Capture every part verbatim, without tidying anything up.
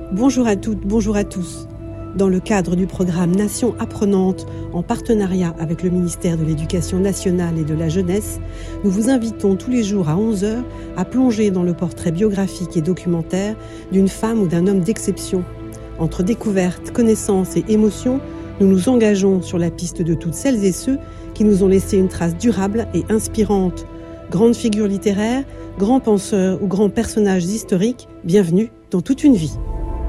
Bonjour à toutes, bonjour à tous. Dans le cadre du programme Nation apprenante, en partenariat avec le ministère de l'Éducation nationale et de la jeunesse, nous vous invitons tous les jours à onze heures à plonger dans le portrait biographique et documentaire d'une femme ou d'un homme d'exception. Entre découvertes, connaissances et émotions, nous nous engageons sur la piste de toutes celles et ceux qui nous ont laissé une trace durable et inspirante. Grandes figures littéraires, grands penseurs ou grands personnages historiques, bienvenue dans Toute une vie.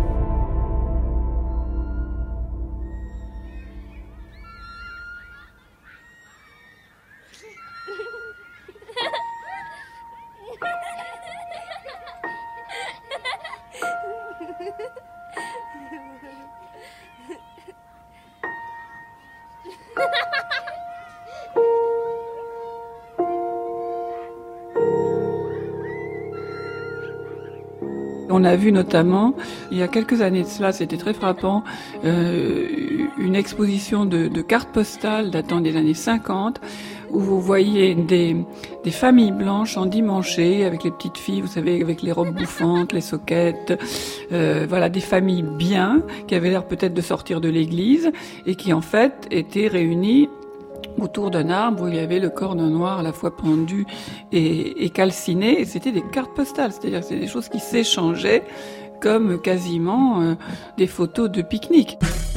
On a vu notamment, il y a quelques années de cela, c'était très frappant, euh, une exposition de, de cartes postales datant des années cinquante, où vous voyez des, des familles blanches endimanchées, avec les petites filles, vous savez, avec les robes bouffantes, les soquettes, euh, voilà, des familles bien, qui avaient l'air peut-être de sortir de l'église, et qui en fait étaient réunies autour d'un arbre où il y avait le corps d'un noir à la fois pendu et, et calciné, et c'était des cartes postales, c'est-à-dire que c'est des choses qui s'échangeaient comme quasiment euh, des photos de pique-nique.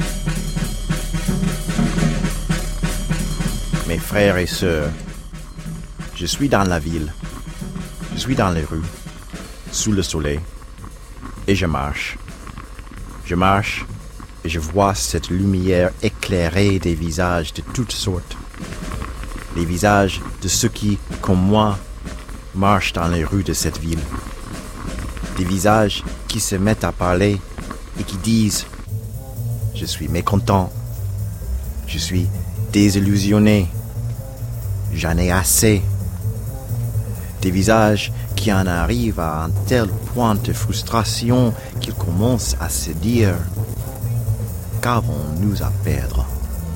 Mes frères et sœurs, je suis dans la ville, je suis dans les rues, sous le soleil, et je marche. Je marche et je vois cette lumière éclairer des visages de toutes sortes. Les visages de ceux qui, comme moi, marchent dans les rues de cette ville. Des visages qui se mettent à parler et qui disent « Je suis mécontent, je suis désillusionné, j'en ai assez ». Des visages qui en arrivent à un tel point de frustration qu'ils commencent à se dire « Qu'avons-nous à perdre ?»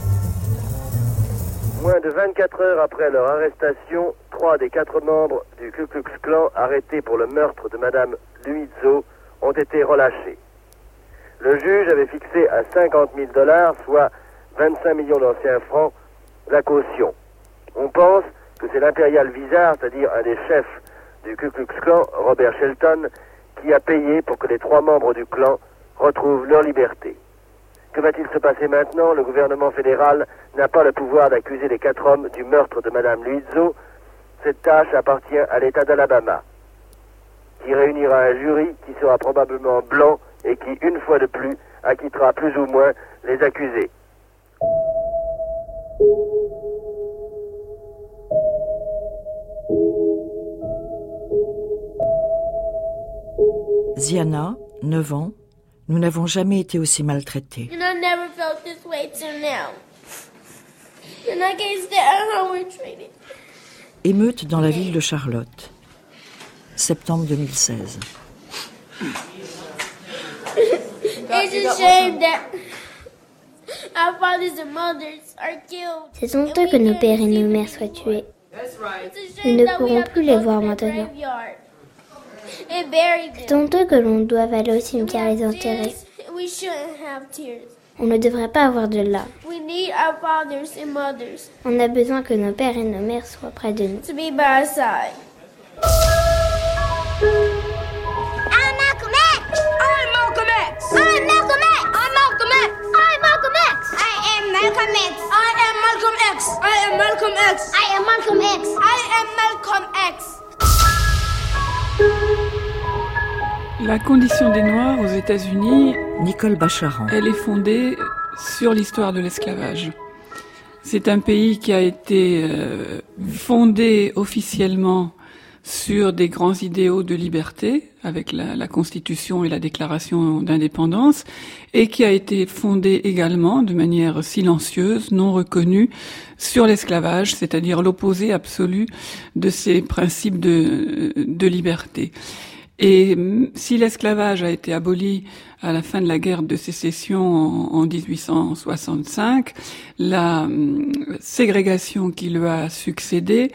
Moins de vingt-quatre heures après leur arrestation, trois des quatre membres du Ku Klux Klan arrêtés pour le meurtre de Madame Luizzo ont été relâchés. Le juge avait fixé à cinquante mille dollars, soit vingt-cinq millions d'anciens francs, la caution. On pense que c'est l'impérial Vizard, c'est-à-dire un des chefs du Ku Klux Klan, Robert Shelton, qui a payé pour que les trois membres du clan retrouvent leur liberté. Que va-t-il se passer maintenant ? Le gouvernement fédéral n'a pas le pouvoir d'accuser les quatre hommes du meurtre de Madame Luizzo. Cette tâche appartient à l'État d'Alabama, qui réunira un jury qui sera probablement blanc et qui, une fois de plus, acquittera plus ou moins les accusés. Ziana, neuf ans. Nous n'avons jamais été aussi maltraités. And I never felt this way till now. And I can't stay at home we're treated. Émeute dans la ville de Charlotte. Septembre deux mille seize. It's a shame that our fathers and mothers are killed. C'est honteux que nos pères et nos mères soient tués. Nous ne pourrons plus les voir maintenant. C'est honteux que l'on doive aller au cimetière les enterrer. On ne devrait pas avoir de larmes. On a besoin que nos pères et nos mères soient près de nous. I'm Malcolm X! I'm Malcolm X! I'm Malcolm X! I'm Malcolm X! I'm Malcolm X! I am Malcolm X! I am Malcolm X! I am Malcolm X! I am Malcolm X! I am Malcolm X! La condition des Noirs aux États-Unis, Nicole Bacharan. Elle est fondée sur l'histoire de l'esclavage. C'est un pays qui a été euh, fondé officiellement sur des grands idéaux de liberté, avec la, la Constitution et la Déclaration d'indépendance, et qui a été fondé également de manière silencieuse, non reconnue, sur l'esclavage, c'est-à-dire l'opposé absolu de ces principes de, de liberté. Et si l'esclavage a été aboli à la fin de la guerre de sécession en, en dix-huit cent soixante-cinq, la ségrégation qui lui a succédé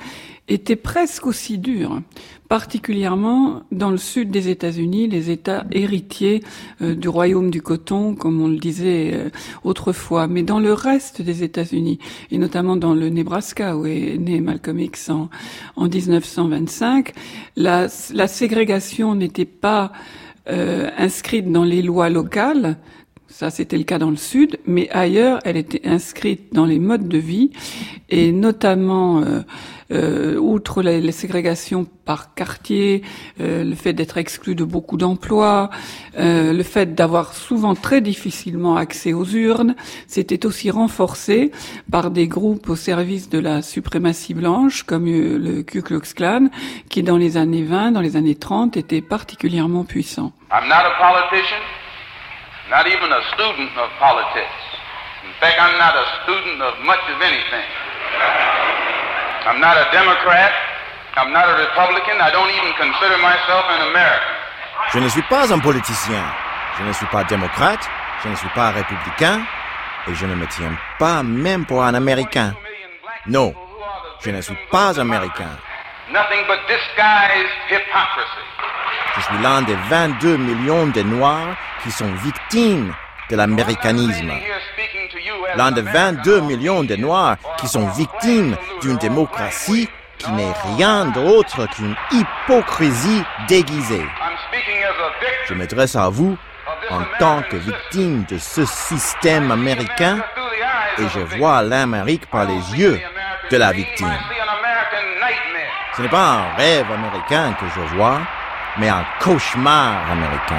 était presque aussi dur, particulièrement dans le sud des États-Unis, les États héritiers euh, du royaume du coton, comme on le disait euh, autrefois. Mais dans le reste des États-Unis, et notamment dans le Nebraska, où est né Malcolm X en, en dix-neuf cent vingt-cinq, la, la ségrégation n'était pas euh, inscrite dans les lois locales. Ça, c'était le cas dans le Sud, mais ailleurs, elle était inscrite dans les modes de vie, et notamment, euh, euh, outre les, les ségrégations par quartier, euh, le fait d'être exclu de beaucoup d'emplois, euh, le fait d'avoir souvent très difficilement accès aux urnes, c'était aussi renforcé par des groupes au service de la suprématie blanche, comme euh, le Ku Klux Klan, qui dans les années vingt, dans les années trente, était particulièrement puissant. I'm not a politician. Not even a student of politics. In fact, I'm not a student of much of anything. I'm not a Democrat. I'm not a Republican. I don't even consider myself an American. Je ne suis pas un politicien. Je ne suis pas démocrate. Je ne suis pas républicain. Et je ne me tiens pas même pour un Américain. Non, je ne suis pas américain. Nothing but disguised hypocrisy. Je suis l'un des vingt-deux millions de Noirs qui sont victimes de l'américanisme. L'un des vingt-deux millions de Noirs qui sont victimes d'une démocratie qui n'est rien d'autre qu'une hypocrisie déguisée. Je m'adresse à vous en tant que victime de ce système américain et je vois l'Amérique par les yeux de la victime. Ce n'est pas un rêve américain que je vois, mais un cauchemar américain.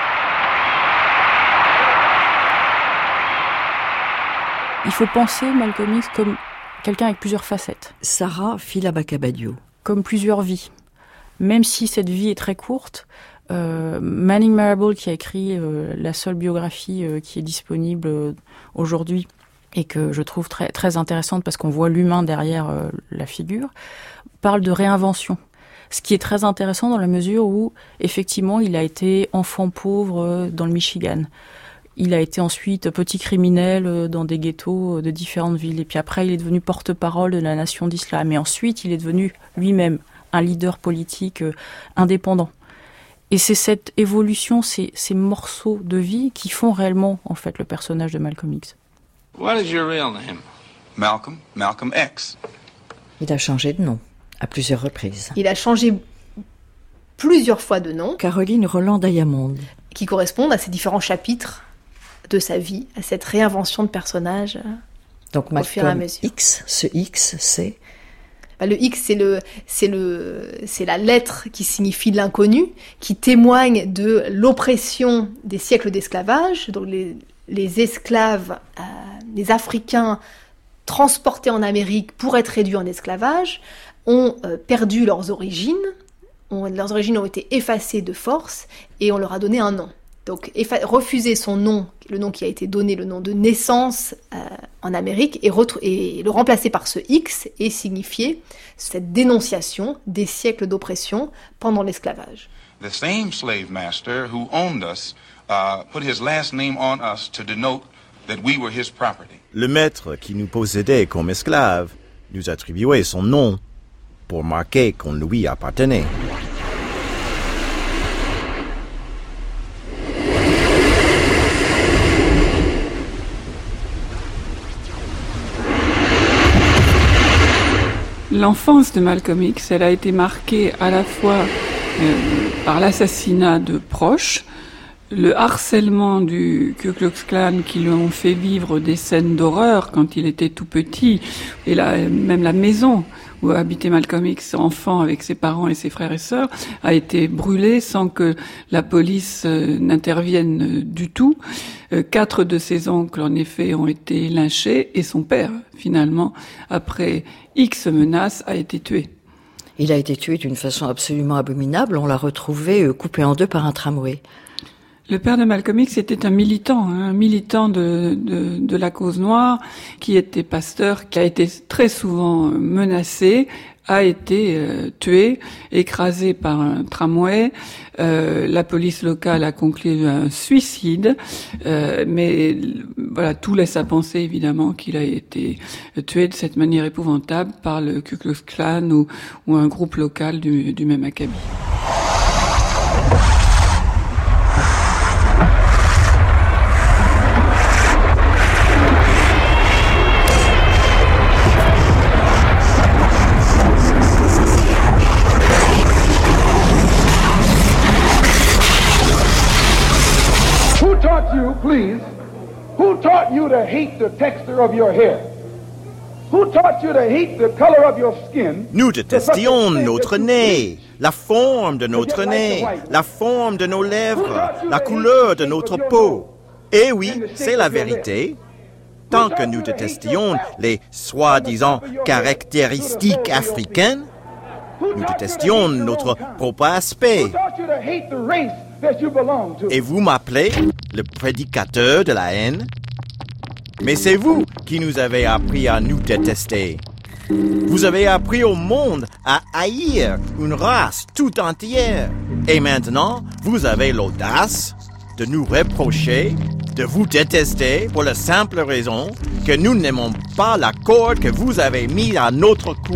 Il faut penser Malcolm X comme quelqu'un avec plusieurs facettes. Sarah Filabakabadio. Comme plusieurs vies. Même si cette vie est très courte, euh, Manning Marable, qui a écrit euh, la seule biographie euh, qui est disponible euh, aujourd'hui, et que je trouve très, très intéressante parce qu'on voit l'humain derrière euh, la figure, parle de réinvention. Ce qui est très intéressant dans la mesure où, effectivement, il a été enfant pauvre dans le Michigan. Il a été ensuite petit criminel dans des ghettos de différentes villes. Et puis après, il est devenu porte-parole de la nation d'islam. Et ensuite, il est devenu lui-même un leader politique indépendant. Et c'est cette évolution, ces, ces morceaux de vie qui font réellement, en fait, le personnage de Malcolm X. What is your real name? Malcolm, Malcolm X. Il a changé de nom à plusieurs reprises. Il a changé plusieurs fois de nom. Caroline Roland-Diamond. Qui correspondent à ces différents chapitres de sa vie, à cette réinvention de personnage. Donc Malcolm X, ce X, c'est... Bah, le X, c'est, le, c'est, le, c'est la lettre qui signifie l'inconnu, qui témoigne de l'oppression des siècles d'esclavage. Donc les, les esclaves, euh, les Africains transportés en Amérique pour être réduits en esclavage, ont euh, perdu leurs origines, ont, leurs origines ont été effacées de force, et on leur a donné un nom. Donc effa- refuser son nom, le nom qui a été donné, le nom de naissance euh, en Amérique, et, retr- et le remplacer par ce X, et signifier cette dénonciation des siècles d'oppression pendant l'esclavage. The same slave master who owned us uh, put his last name on us to denote that we were his property. Le maître qui nous possédait comme esclaves nous attribuait son nom pour marquer qu'on lui appartenait. L'enfance de Malcolm X, elle a été marquée à la fois euh, par l'assassinat de proches, le harcèlement du Ku Klux Klan qui lui ont fait vivre des scènes d'horreur quand il était tout petit, et là, même la maison où habitait Malcolm X, enfant avec ses parents et ses frères et sœurs, a été brûlée sans que la police euh, n'intervienne du tout. Euh, quatre de ses oncles, en effet, ont été lynchés, et son père, finalement, après X menaces, a été tué. Il a été tué d'une façon absolument abominable. On l'a retrouvé euh, coupé en deux par un tramway. Le père de Malcolm X était un militant, un militant de, de, de la cause noire, qui était pasteur, qui a été très souvent menacé, a été euh, tué, écrasé par un tramway. Euh, la police locale a conclu un suicide, euh, mais voilà, tout laisse à penser évidemment qu'il a été tué de cette manière épouvantable par le Ku Klux Klan ou, ou un groupe local du, du même acabit. You, please, who taught you to hate the texture of your hair? Who taught you to hate the color of your skin? Nous détestions notre nez, la forme de notre nez, la forme de nos lèvres, la couleur de notre peau. Et oui, c'est la vérité. Tant que nous détestions les soi-disant caractéristiques africaines, nous détestions notre propre aspect. Et vous m'appelez le prédicateur de la haine? Mais c'est vous qui nous avez appris à nous détester. Vous avez appris au monde à haïr une race tout entière. Et maintenant, vous avez l'audace de nous reprocher de vous détester pour la simple raison que nous n'aimons pas la corde que vous avez mise à notre cou.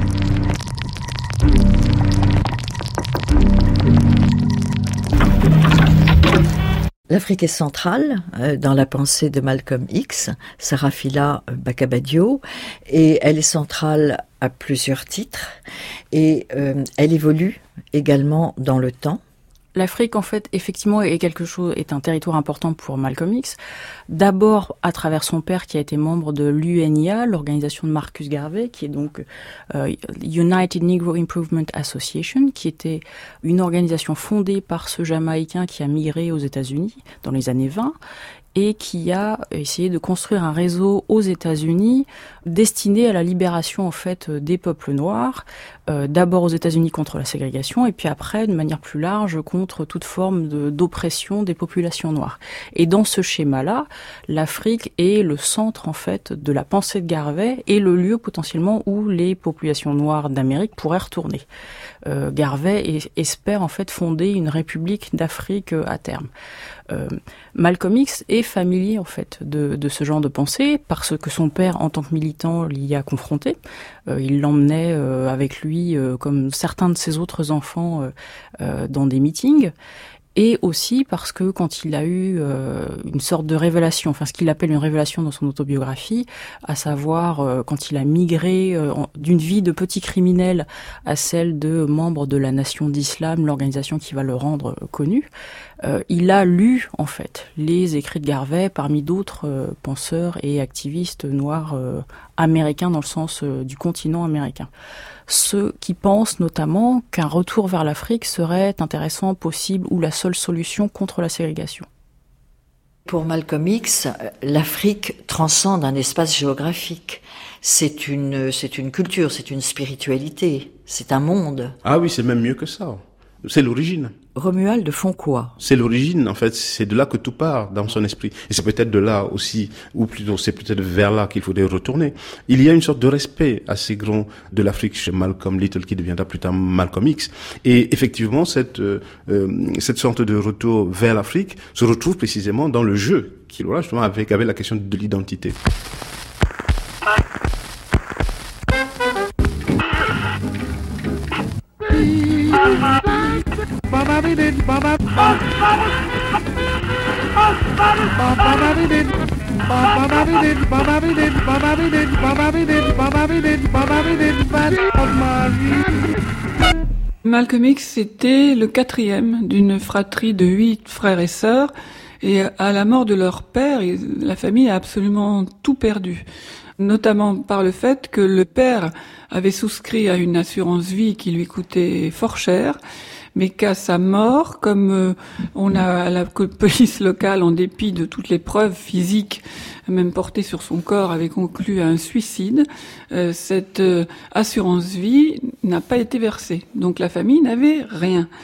L'Afrique est centrale euh, dans la pensée de Malcolm X, Sarafila Bakabadio, et elle est centrale à plusieurs titres, et euh, elle évolue également dans le temps. L'Afrique, en fait, effectivement, est quelque chose, est un territoire important pour Malcolm X. D'abord, à travers son père, qui a été membre de l'U N I A, l'organisation de Marcus Garvey, qui est donc euh, United Negro Improvement Association, qui était une organisation fondée par ce Jamaïcain qui a migré aux États-Unis dans les années vingt, et qui a essayé de construire un réseau aux États-Unis destiné à la libération en fait des peuples noirs, euh, d'abord aux États-Unis contre la ségrégation et puis après de manière plus large contre toute forme de, d'oppression des populations noires. Et dans ce schéma-là, l'Afrique est le centre en fait de la pensée de Garvey et le lieu potentiellement où les populations noires d'Amérique pourraient retourner. Euh, Garvey espère en fait fonder une république d'Afrique à terme. Euh, Malcolm X est familier en fait de, de ce genre de pensée parce que son père en tant que militant l'y a confronté. Euh, il l'emmenait euh, avec lui euh, comme certains de ses autres enfants euh, euh, dans des meetings. Et aussi parce que quand il a eu euh, une sorte de révélation, enfin ce qu'il appelle une révélation dans son autobiographie, à savoir euh, quand il a migré euh, d'une vie de petit criminel à celle de membre de la Nation d'Islam, l'organisation qui va le rendre euh, connu, euh, il a lu en fait les écrits de Garvey parmi d'autres euh, penseurs et activistes noirs euh, américains dans le sens euh, du continent américain. Ceux qui pensent notamment qu'un retour vers l'Afrique serait intéressant, possible ou la seule solution contre la ségrégation. Pour Malcolm X, l'Afrique transcende un espace géographique. C'est une, c'est une culture, c'est une spiritualité, c'est un monde. Ah oui, c'est même mieux que ça. C'est l'origine. Romuald de Foncois. C'est l'origine, en fait. C'est de là que tout part dans son esprit. Et c'est peut-être de là aussi, ou plutôt c'est peut-être vers là qu'il faudrait retourner. Il y a une sorte de respect assez grand de l'Afrique chez Malcolm Little, qui deviendra plus tard Malcolm X. Et effectivement, cette, euh, cette sorte de retour vers l'Afrique se retrouve précisément dans le jeu qu'il aura justement avec, avec la question de l'identité. Malcolm X était le quatrième d'une fratrie de huit frères et sœurs, et à la mort de leur père, la famille a absolument tout perdu. Notamment par le fait que le père avait souscrit à une assurance vie qui lui coûtait fort cher, mais qu'à sa mort, comme euh, on a la police locale, en dépit de toutes les preuves physiques, même portées sur son corps, avait conclu à un suicide, euh, cette euh, assurance vie n'a pas été versée. Donc la famille n'avait rien.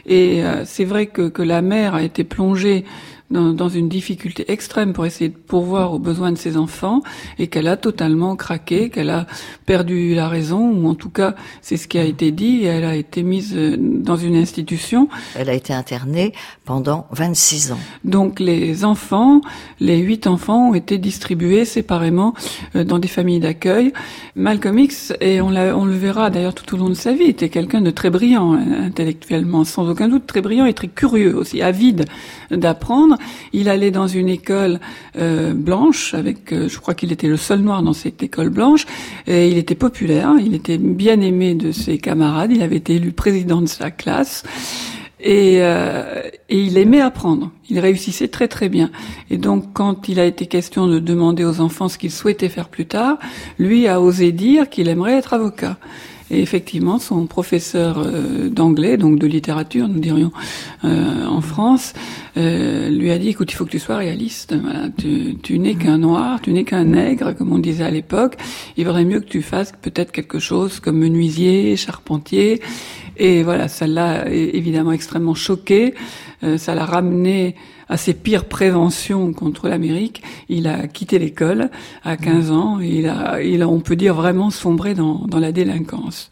Et euh, c'est vrai que, que la mère a été plongée dans, dans une difficulté extrême pour essayer de pourvoir aux besoins de ses enfants, et qu'elle a totalement craqué, qu'elle a perdu la raison, ou en tout cas, c'est ce qui a été dit, et elle a été mise dans une institution. Elle a été internée pendant vingt-six ans. Donc les enfants, les huit enfants ont été distribués séparément dans des familles d'accueil. Malcolm X, et on, l'a, on le verra d'ailleurs tout au long de sa vie, était quelqu'un de très brillant intellectuellement, sans aucun doute très brillant et très curieux aussi, avide d'apprendre. Il allait dans une école euh, blanche, avec, euh, je crois qu'il était le seul noir dans cette école blanche, et il était populaire, il était bien aimé de ses camarades, il avait été élu président de sa classe, et, euh, et il aimait apprendre, il réussissait très très bien. Et donc quand il a été question de demander aux enfants ce qu'ils souhaitaient faire plus tard, lui a osé dire qu'il aimerait être avocat. Et effectivement, son professeur euh, d'anglais, donc de littérature, nous dirions euh, en France, euh, lui a dit, écoute, il faut que tu sois réaliste. Voilà, tu, tu n'es qu'un noir, tu n'es qu'un nègre, comme on disait à l'époque. Il vaudrait mieux que tu fasses peut-être quelque chose comme menuisier, charpentier. Et voilà, ça l'a évidemment extrêmement choqué. Euh, ça l'a ramené à ses pires préventions contre l'Amérique. Il a quitté l'école à quinze ans, et il a, il a, on peut dire, vraiment sombré dans, dans la délinquance.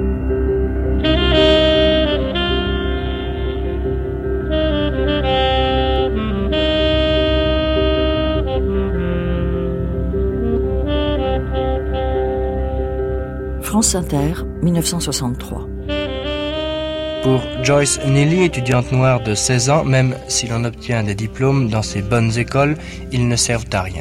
France Inter, dix-neuf cent soixante-trois. Pour Joyce Neely, étudiante noire de seize ans, même si l'on obtient des diplômes dans ces bonnes écoles, ils ne servent à rien.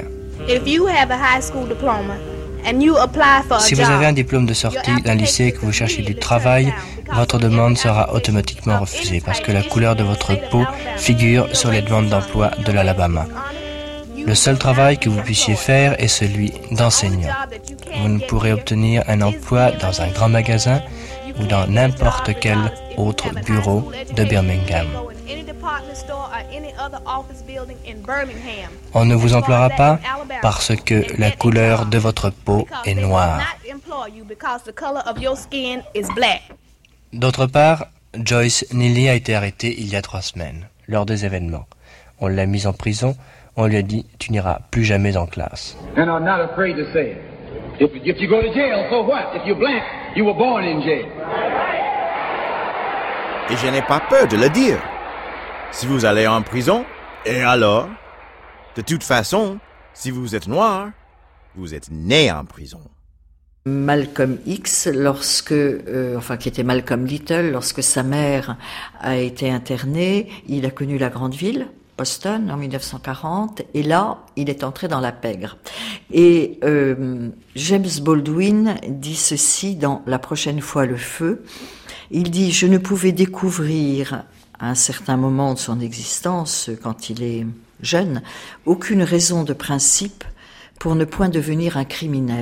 Si vous avez un diplôme de sortie d'un lycée et que vous cherchez du travail, votre demande sera automatiquement refusée parce que la couleur de votre peau figure sur les demandes d'emploi de l'Alabama. Le seul travail que vous puissiez faire est celui d'enseignant. Vous ne pourrez obtenir un emploi dans un grand magasin ou dans n'importe quel autre bureau de Birmingham. On ne vous emploiera pas parce que la couleur de votre peau est noire. D'autre part, Joyce Neely a été arrêtée il y a trois semaines, lors des événements. On l'a mise en prison, on lui a dit « tu n'iras plus jamais en classe ». And I'm not afraid to say it. If, if you go to jail, so what? If you're black, you were born in jail. Et je n'ai pas peur de le dire. Si vous allez en prison, et alors? De toute façon, si vous êtes noir, vous êtes né en prison. Malcolm X, lorsque, euh, enfin qui était Malcolm Little, lorsque sa mère a été internée, il a connu la grande ville, Boston, en dix-neuf cent quarante, et là, il est entré dans la pègre. Et euh, James Baldwin dit ceci dans La prochaine fois le feu. Il dit « Je ne pouvais découvrir à un certain moment de son existence, quand il est jeune, aucune raison de principe pour ne point devenir un criminel. »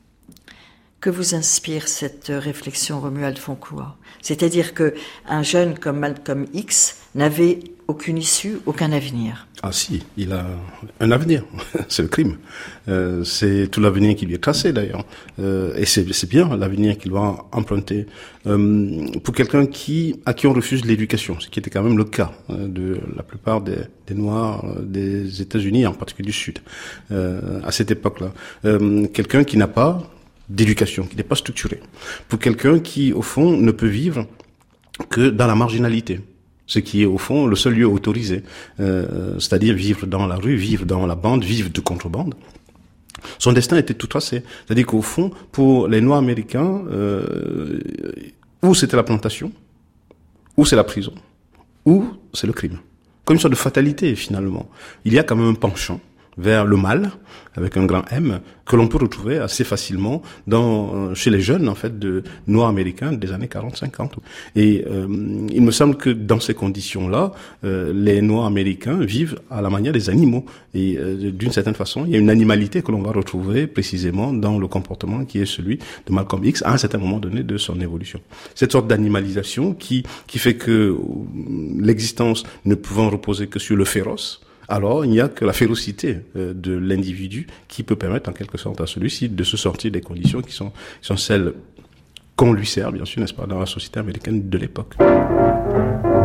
Que vous inspire cette réflexion, Romuald Foncloy? C'est-à-dire que un jeune comme Malcolm X n'avait aucune issue, aucun avenir. Ah si, il a un avenir, c'est le crime. Euh, c'est tout l'avenir qui lui est tracé d'ailleurs. Euh, et c'est, c'est bien l'avenir qu'il va emprunter. Euh, pour quelqu'un qui, à qui on refuse l'éducation, ce qui était quand même le cas euh, de la plupart des, des Noirs euh, des États-Unis, en particulier du Sud, euh, à cette époque-là. Euh, quelqu'un qui n'a pas d'éducation, qui n'est pas structuré. Pour quelqu'un qui, au fond, ne peut vivre que dans la marginalité. Ce qui est au fond le seul lieu autorisé, euh, c'est-à-dire vivre dans la rue, vivre dans la bande, vivre de contrebande. Son destin était tout tracé, c'est-à-dire qu'au fond, pour les Noirs américains, euh, ou c'était la plantation, ou c'est la prison, ou c'est le crime. Comme une sorte de fatalité finalement. Il y a quand même un penchant vers le mal, avec un grand M, que l'on peut retrouver assez facilement dans, chez les jeunes, en fait, de Noirs américains des années quarante cinquante. Et euh, il me semble que dans ces conditions-là, euh, les Noirs américains vivent à la manière des animaux. Et euh, d'une certaine façon, il y a une animalité que l'on va retrouver précisément dans le comportement qui est celui de Malcolm X à un certain moment donné de son évolution. Cette sorte d'animalisation qui, qui fait que l'existence ne pouvant reposer que sur le féroce, alors il n'y a que la férocité euh, de l'individu qui peut permettre en quelque sorte à celui-ci de se sortir des conditions qui sont, qui sont celles qu'on lui sert, bien sûr, n'est-ce pas, dans la société américaine de l'époque.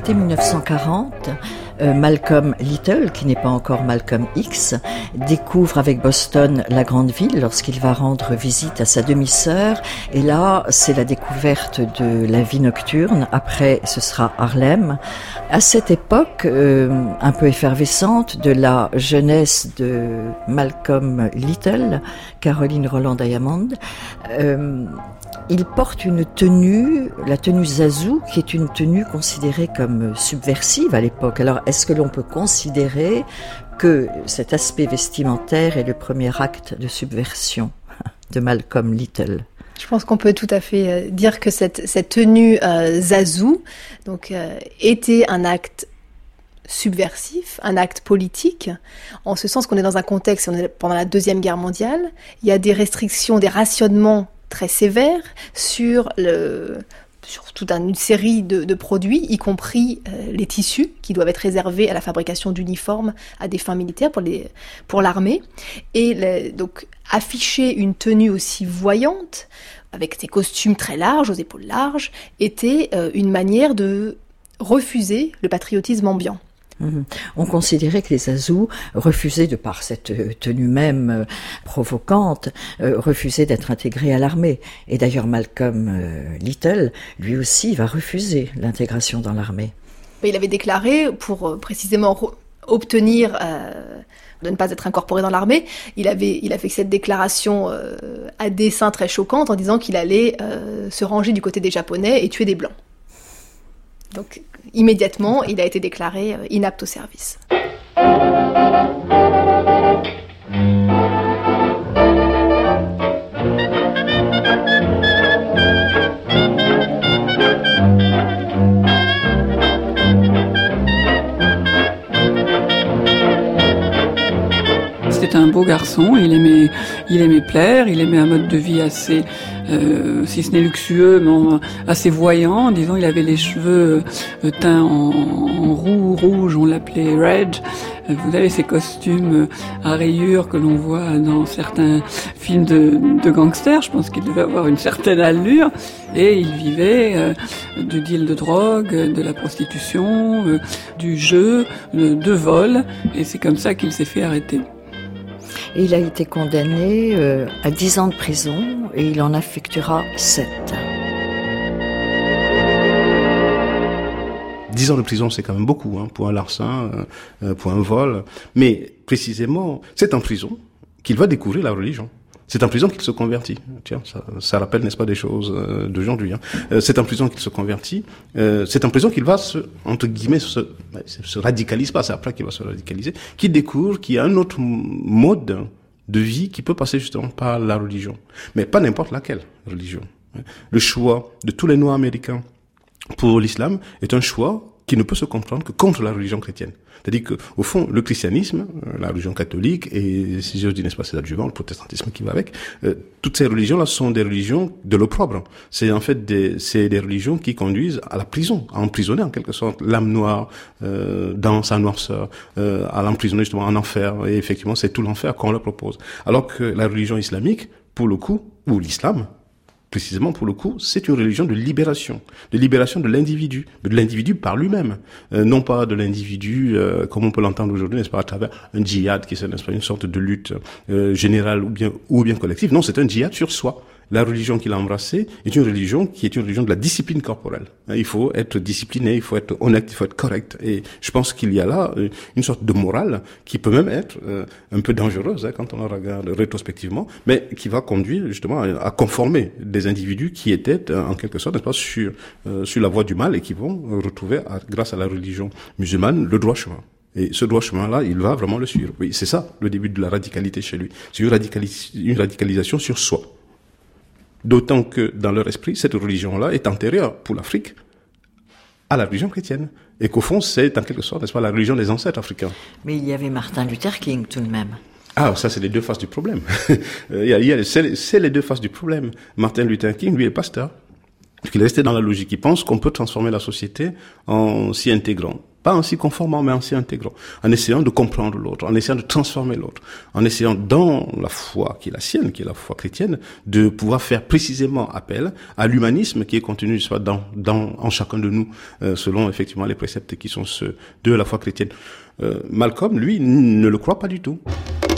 l'été mille neuf cent quarante, euh, Malcolm Little, qui n'est pas encore Malcolm X, découvre avec Boston la grande ville lorsqu'il va rendre visite à sa demi-sœur. Et là, c'est la découverte de la vie nocturne. Après, ce sera Harlem. À cette époque, euh, un peu effervescente de la jeunesse de Malcolm Little, Caroline Roland Diamond, euh, il porte une tenue, la tenue Zazou, qui est une tenue considérée comme subversive à l'époque. Alors, est-ce que l'on peut considérer que cet aspect vestimentaire est le premier acte de subversion de Malcolm Little ? Je pense qu'on peut tout à fait dire que cette, cette tenue euh, Zazou donc, euh, était un acte subversif, un acte politique, en ce sens qu'on est dans un contexte, on est pendant la Deuxième Guerre mondiale, il y a des restrictions, des rationnements très sévères sur, le, sur toute une série de, de produits, y compris euh, les tissus qui doivent être réservés à la fabrication d'uniformes à des fins militaires pour, les, pour l'armée. Et les, donc afficher une tenue aussi voyante, avec des costumes très larges, aux épaules larges, était euh, une manière de refuser le patriotisme ambiant. Mmh. On considérait que les Azous refusaient, de par cette tenue même euh, provocante, euh, refusaient d'être intégrés à l'armée. Et d'ailleurs Malcolm euh, Little, lui aussi, va refuser l'intégration dans l'armée. Il avait déclaré, pour euh, précisément re- obtenir euh, de ne pas être incorporé dans l'armée, il avait, il a fait cette déclaration euh, à dessein très choquante en disant qu'il allait euh, se ranger du côté des Japonais et tuer des Blancs. Donc, immédiatement, il a été déclaré inapte au service. C'était un beau garçon, il aimait, il aimait plaire, il aimait un mode de vie assez, euh, si ce n'est luxueux, mais assez voyant. Disons, il avait les cheveux euh, teints en, en roux, rouge, on l'appelait red. Vous avez ces costumes à rayures que l'on voit dans certains films de, de gangsters. Je pense qu'il devait avoir une certaine allure. Et il vivait euh, du deal de drogue, de la prostitution, euh, du jeu, euh, de vol. Et c'est comme ça qu'il s'est fait arrêter. Et il a été condamné euh, à dix ans de prison et il en effectuera sept. dix ans de prison, c'est quand même beaucoup, hein, pour un larcin, euh, pour un vol. Mais précisément, c'est en prison qu'il va découvrir la religion. C'est en prison qu'il se convertit. Tiens, ça, ça rappelle, n'est-ce pas, des choses euh, d'aujourd'hui. Hein. Euh, c'est en prison qu'il se convertit. Euh, c'est en prison qu'il va se, entre guillemets, se, se radicalise pas. C'est après qu'il va se radicaliser. Qu'il découvre qu'il y a un autre mode de vie qui peut passer justement par la religion, mais pas n'importe laquelle religion. Le choix de tous les Noirs américains pour l'islam est un choix qui ne peut se comprendre que contre la religion chrétienne. C'est-à-dire que, au fond, le christianisme, la religion catholique, et si j'ose dire, n'est-ce pas, c'est l'adjuvant, le protestantisme qui va avec, euh, toutes ces religions-là sont des religions de l'opprobre. C'est en fait des, c'est des religions qui conduisent à la prison, à emprisonner en quelque sorte l'âme noire euh, dans sa noirceur, euh, à l'emprisonner justement en enfer. Et effectivement, c'est tout l'enfer qu'on leur propose. Alors que la religion islamique, pour le coup, ou l'islam, précisément pour le coup, c'est une religion de libération, de libération de l'individu, de l'individu par lui-même, euh, non pas de l'individu euh, comme on peut l'entendre aujourd'hui, n'est-ce pas, à travers un djihad qui est, n'est-ce pas, une sorte de lutte euh, générale ou bien ou bien collective. Non, c'est un djihad sur soi. La religion qu'il a embrassée est une religion qui est une religion de la discipline corporelle. Il faut être discipliné, il faut être honnête, il faut être correct. Et je pense qu'il y a là une sorte de morale qui peut même être euh, un peu dangereuse hein, quand on la regarde rétrospectivement, mais qui va conduire justement à, à conformer des individus qui étaient euh, en quelque sorte, n'est-ce pas, sur euh, sur la voie du mal et qui vont retrouver, à, grâce à la religion musulmane, le droit chemin. Et ce droit chemin-là, il va vraiment le suivre. Oui, c'est ça le début de la radicalité chez lui. C'est une, radicalis- une radicalisation sur soi. D'autant que, dans leur esprit, cette religion-là est antérieure, pour l'Afrique, à la religion chrétienne. Et qu'au fond, c'est en quelque sorte, n'est-ce pas, la religion des ancêtres africains. Mais il y avait Martin Luther King, tout de même. Ah, ça, c'est les deux faces du problème. il y a, il y a, c'est, c'est les deux faces du problème. Martin Luther King, lui, est pasteur. Il est resté dans la logique. Il pense qu'on peut transformer la société en s'y intégrant. Pas en s'y conformant, mais en s'y intégrant, en essayant de comprendre l'autre, en essayant de transformer l'autre, en essayant dans la foi qui est la sienne, qui est la foi chrétienne, de pouvoir faire précisément appel à l'humanisme qui est contenu soit dans, dans, en chacun de nous, euh, selon effectivement les préceptes qui sont ceux de la foi chrétienne. Euh, Malcolm, lui, ne le croit pas du tout.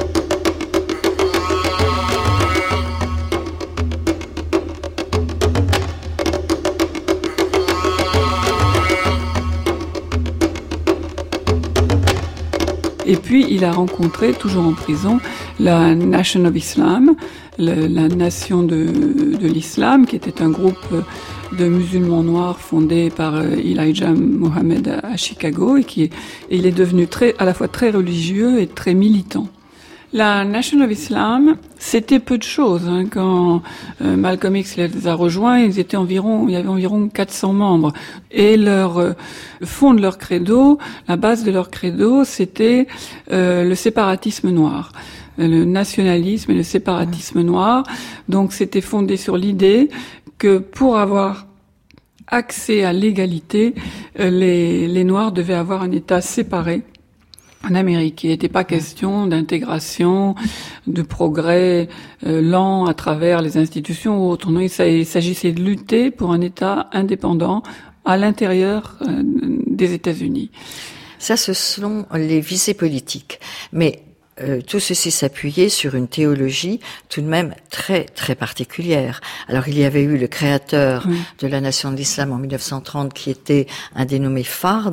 Et puis, il a rencontré, toujours en prison, la Nation of Islam, la, la nation de, de l'islam, qui était un groupe de musulmans noirs fondé par Elijah Muhammad à Chicago, et qui est, et il est devenu très, à la fois très religieux et très militant. La Nation of Islam, c'était peu de choses. Hein. Quand euh, Malcolm X les a rejoints, ils étaient environ, il y avait environ quatre cents membres. Et leur euh, fond de leur credo, la base de leur credo, c'était euh, le séparatisme noir, le nationalisme et le séparatisme noir. Donc, c'était fondé sur l'idée que pour avoir accès à l'égalité, euh, les, les Noirs devaient avoir un État séparé. En Amérique, il n'était pas question d'intégration, de progrès euh, lent à travers les institutions ou autres. Non, il s'agissait de lutter pour un État indépendant à l'intérieur euh, des États-Unis. Ça, ce sont les visées politiques. Mais Euh, tout ceci s'appuyait sur une théologie tout de même très très particulière. Alors il y avait eu le créateur oui. de la Nation de l'Islam en mille neuf cent trente qui était un dénommé Fard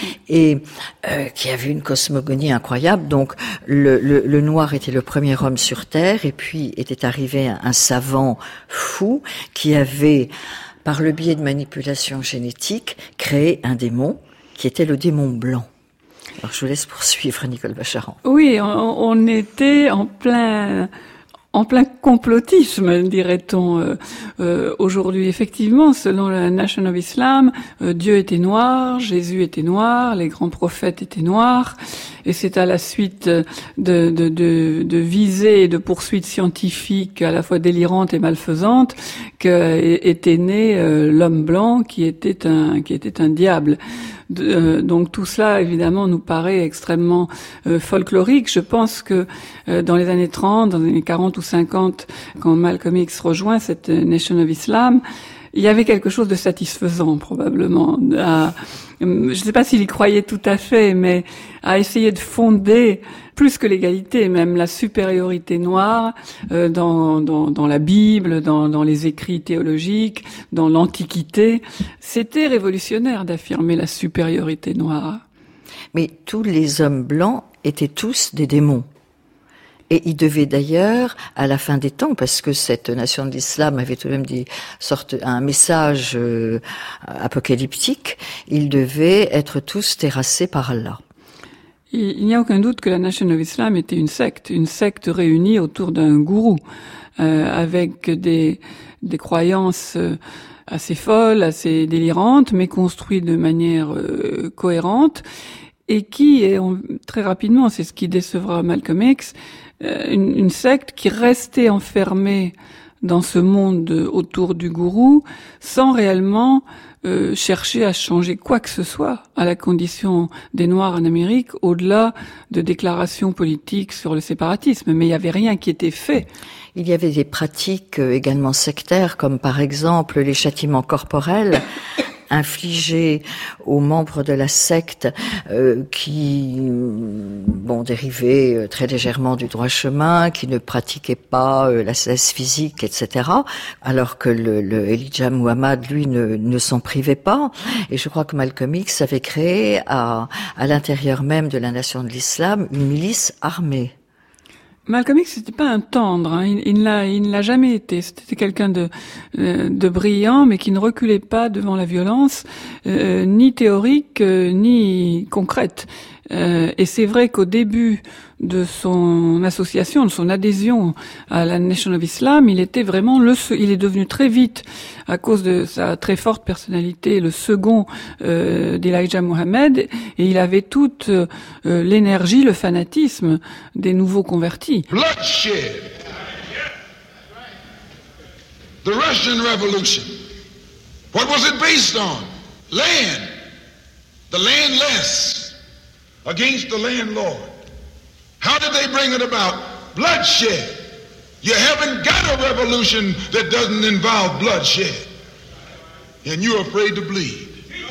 et euh, qui avait une cosmogonie incroyable. Donc le, le, le noir était le premier homme sur terre et puis était arrivé un, un savant fou qui avait, par le biais de manipulation génétique, créé un démon qui était le démon blanc. Alors, je vous laisse poursuivre, Nicole Bacharan. Oui, on, on était en plein, en plein complotisme, dirait-on, euh, euh, aujourd'hui. Effectivement, selon la Nation of Islam, euh, Dieu était noir, Jésus était noir, les grands prophètes étaient noirs, et c'est à la suite de, de, de, de visées et de poursuites scientifiques à la fois délirantes et malfaisantes qu'était né euh, l'homme blanc qui était un, qui était un diable. De, euh, donc tout cela, évidemment, nous paraît extrêmement euh, folklorique. Je pense que euh, dans les années trente, dans les années quarante ou cinquante, quand Malcolm X rejoint cette Nation of Islam, il y avait quelque chose de satisfaisant, probablement. À, je ne sais pas s'il y croyait tout à fait, mais à essayer de fonder plus que l'égalité, même la supériorité noire euh, dans, dans, dans la Bible, dans, dans les écrits théologiques, dans l'Antiquité. C'était révolutionnaire d'affirmer la supériorité noire. Mais tous les hommes blancs étaient tous des démons. Et il devait d'ailleurs, à la fin des temps, parce que cette nation de l'islam avait tout de même des sortes, un message euh, apocalyptique, ils devaient être tous terrassés par Allah. Il n'y a aucun doute que la Nation of Islam était une secte, une secte réunie autour d'un gourou, euh, avec des, des croyances euh, assez folles, assez délirantes, mais construites de manière euh, cohérente, et qui, et on, très rapidement, c'est ce qui décevra Malcolm X, Une, une secte qui restait enfermée dans ce monde autour du gourou sans réellement euh, chercher à changer quoi que ce soit à la condition des Noirs en Amérique, au-delà de déclarations politiques sur le séparatisme. Mais il n'y avait rien qui était fait. Il y avait des pratiques également sectaires, comme par exemple les châtiments corporels infligés aux membres de la secte euh, qui bon dérivaient très légèrement du droit chemin, qui ne pratiquaient pas euh, l'ascèse physique, et cetera. Alors que le, le Elijah Muhammad, lui, ne, ne s'en privait pas. Et je crois que Malcolm X avait créé à, à l'intérieur même de la Nation de l'Islam une milice armée. Malcolm X, c'était pas un tendre, hein. il, il ne l'a, il ne l'a jamais été. C'était quelqu'un de, euh, de brillant, mais qui ne reculait pas devant la violence, euh, ni théorique, euh, ni concrète. Euh, et c'est vrai qu'au début de son association, de son adhésion à la Nation of Islam, il était vraiment le, il est devenu très vite, à cause de sa très forte personnalité, le second euh, d'Elijah Muhammad, et il avait toute euh, l'énergie, le fanatisme des nouveaux convertis. Bloodshed. The Russian Revolution. What was it based on? Land. the landless against the landlord. How did they bring it about? Bloodshed. You haven't got a revolution that doesn't involve bloodshed. And you're afraid to bleed.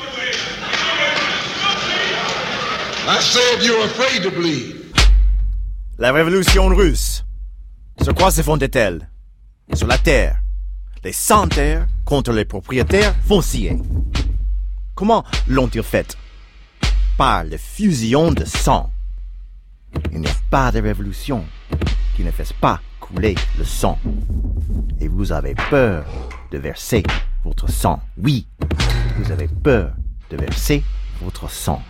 I said you're afraid to bleed. La révolution russe. Sur quoi se fondait-elle? Sur la terre. Les sans-terres contre les propriétaires fonciers. Comment l'ont-ils fait? Par la fusion de sang. Il n'y a pas de révolution qui ne fasse pas couler le sang. Et vous avez peur de verser votre sang. Oui, vous avez peur de verser votre sang.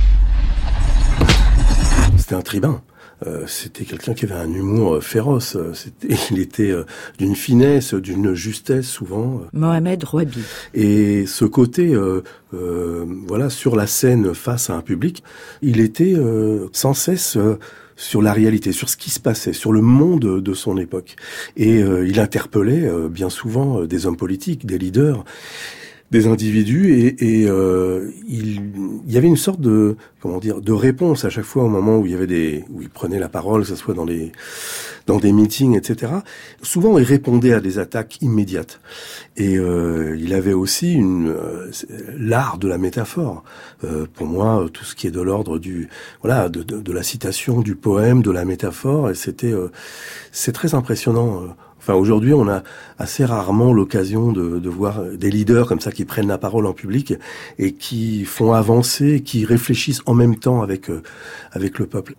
C'était un tribun. Euh, c'était quelqu'un qui avait un humour euh, féroce. C'était, il était euh, d'une finesse, d'une justesse souvent. Mohamed Rouabi. Et ce côté, euh, euh, voilà, sur la scène face à un public, il était euh, sans cesse euh, sur la réalité, sur ce qui se passait, sur le monde de son époque. Et euh, il interpellait euh, bien souvent euh, des hommes politiques, des leaders, des individus, et, et euh, il, il y avait une sorte de, comment dire, de réponse à chaque fois au moment où il y avait des, où il prenait la parole, que ce soit dans les, dans des meetings, et cetera. Souvent, il répondait à des attaques immédiates. Et euh, il avait aussi une, euh, l'art de la métaphore. Euh, pour moi, tout ce qui est de l'ordre du, voilà, de, de, de la citation, du poème, de la métaphore, et c'était, euh, c'est très impressionnant. Euh, Enfin, aujourd'hui, on a assez rarement l'occasion de, de voir des leaders comme ça qui prennent la parole en public et qui font avancer, qui réfléchissent en même temps avec euh, avec le peuple.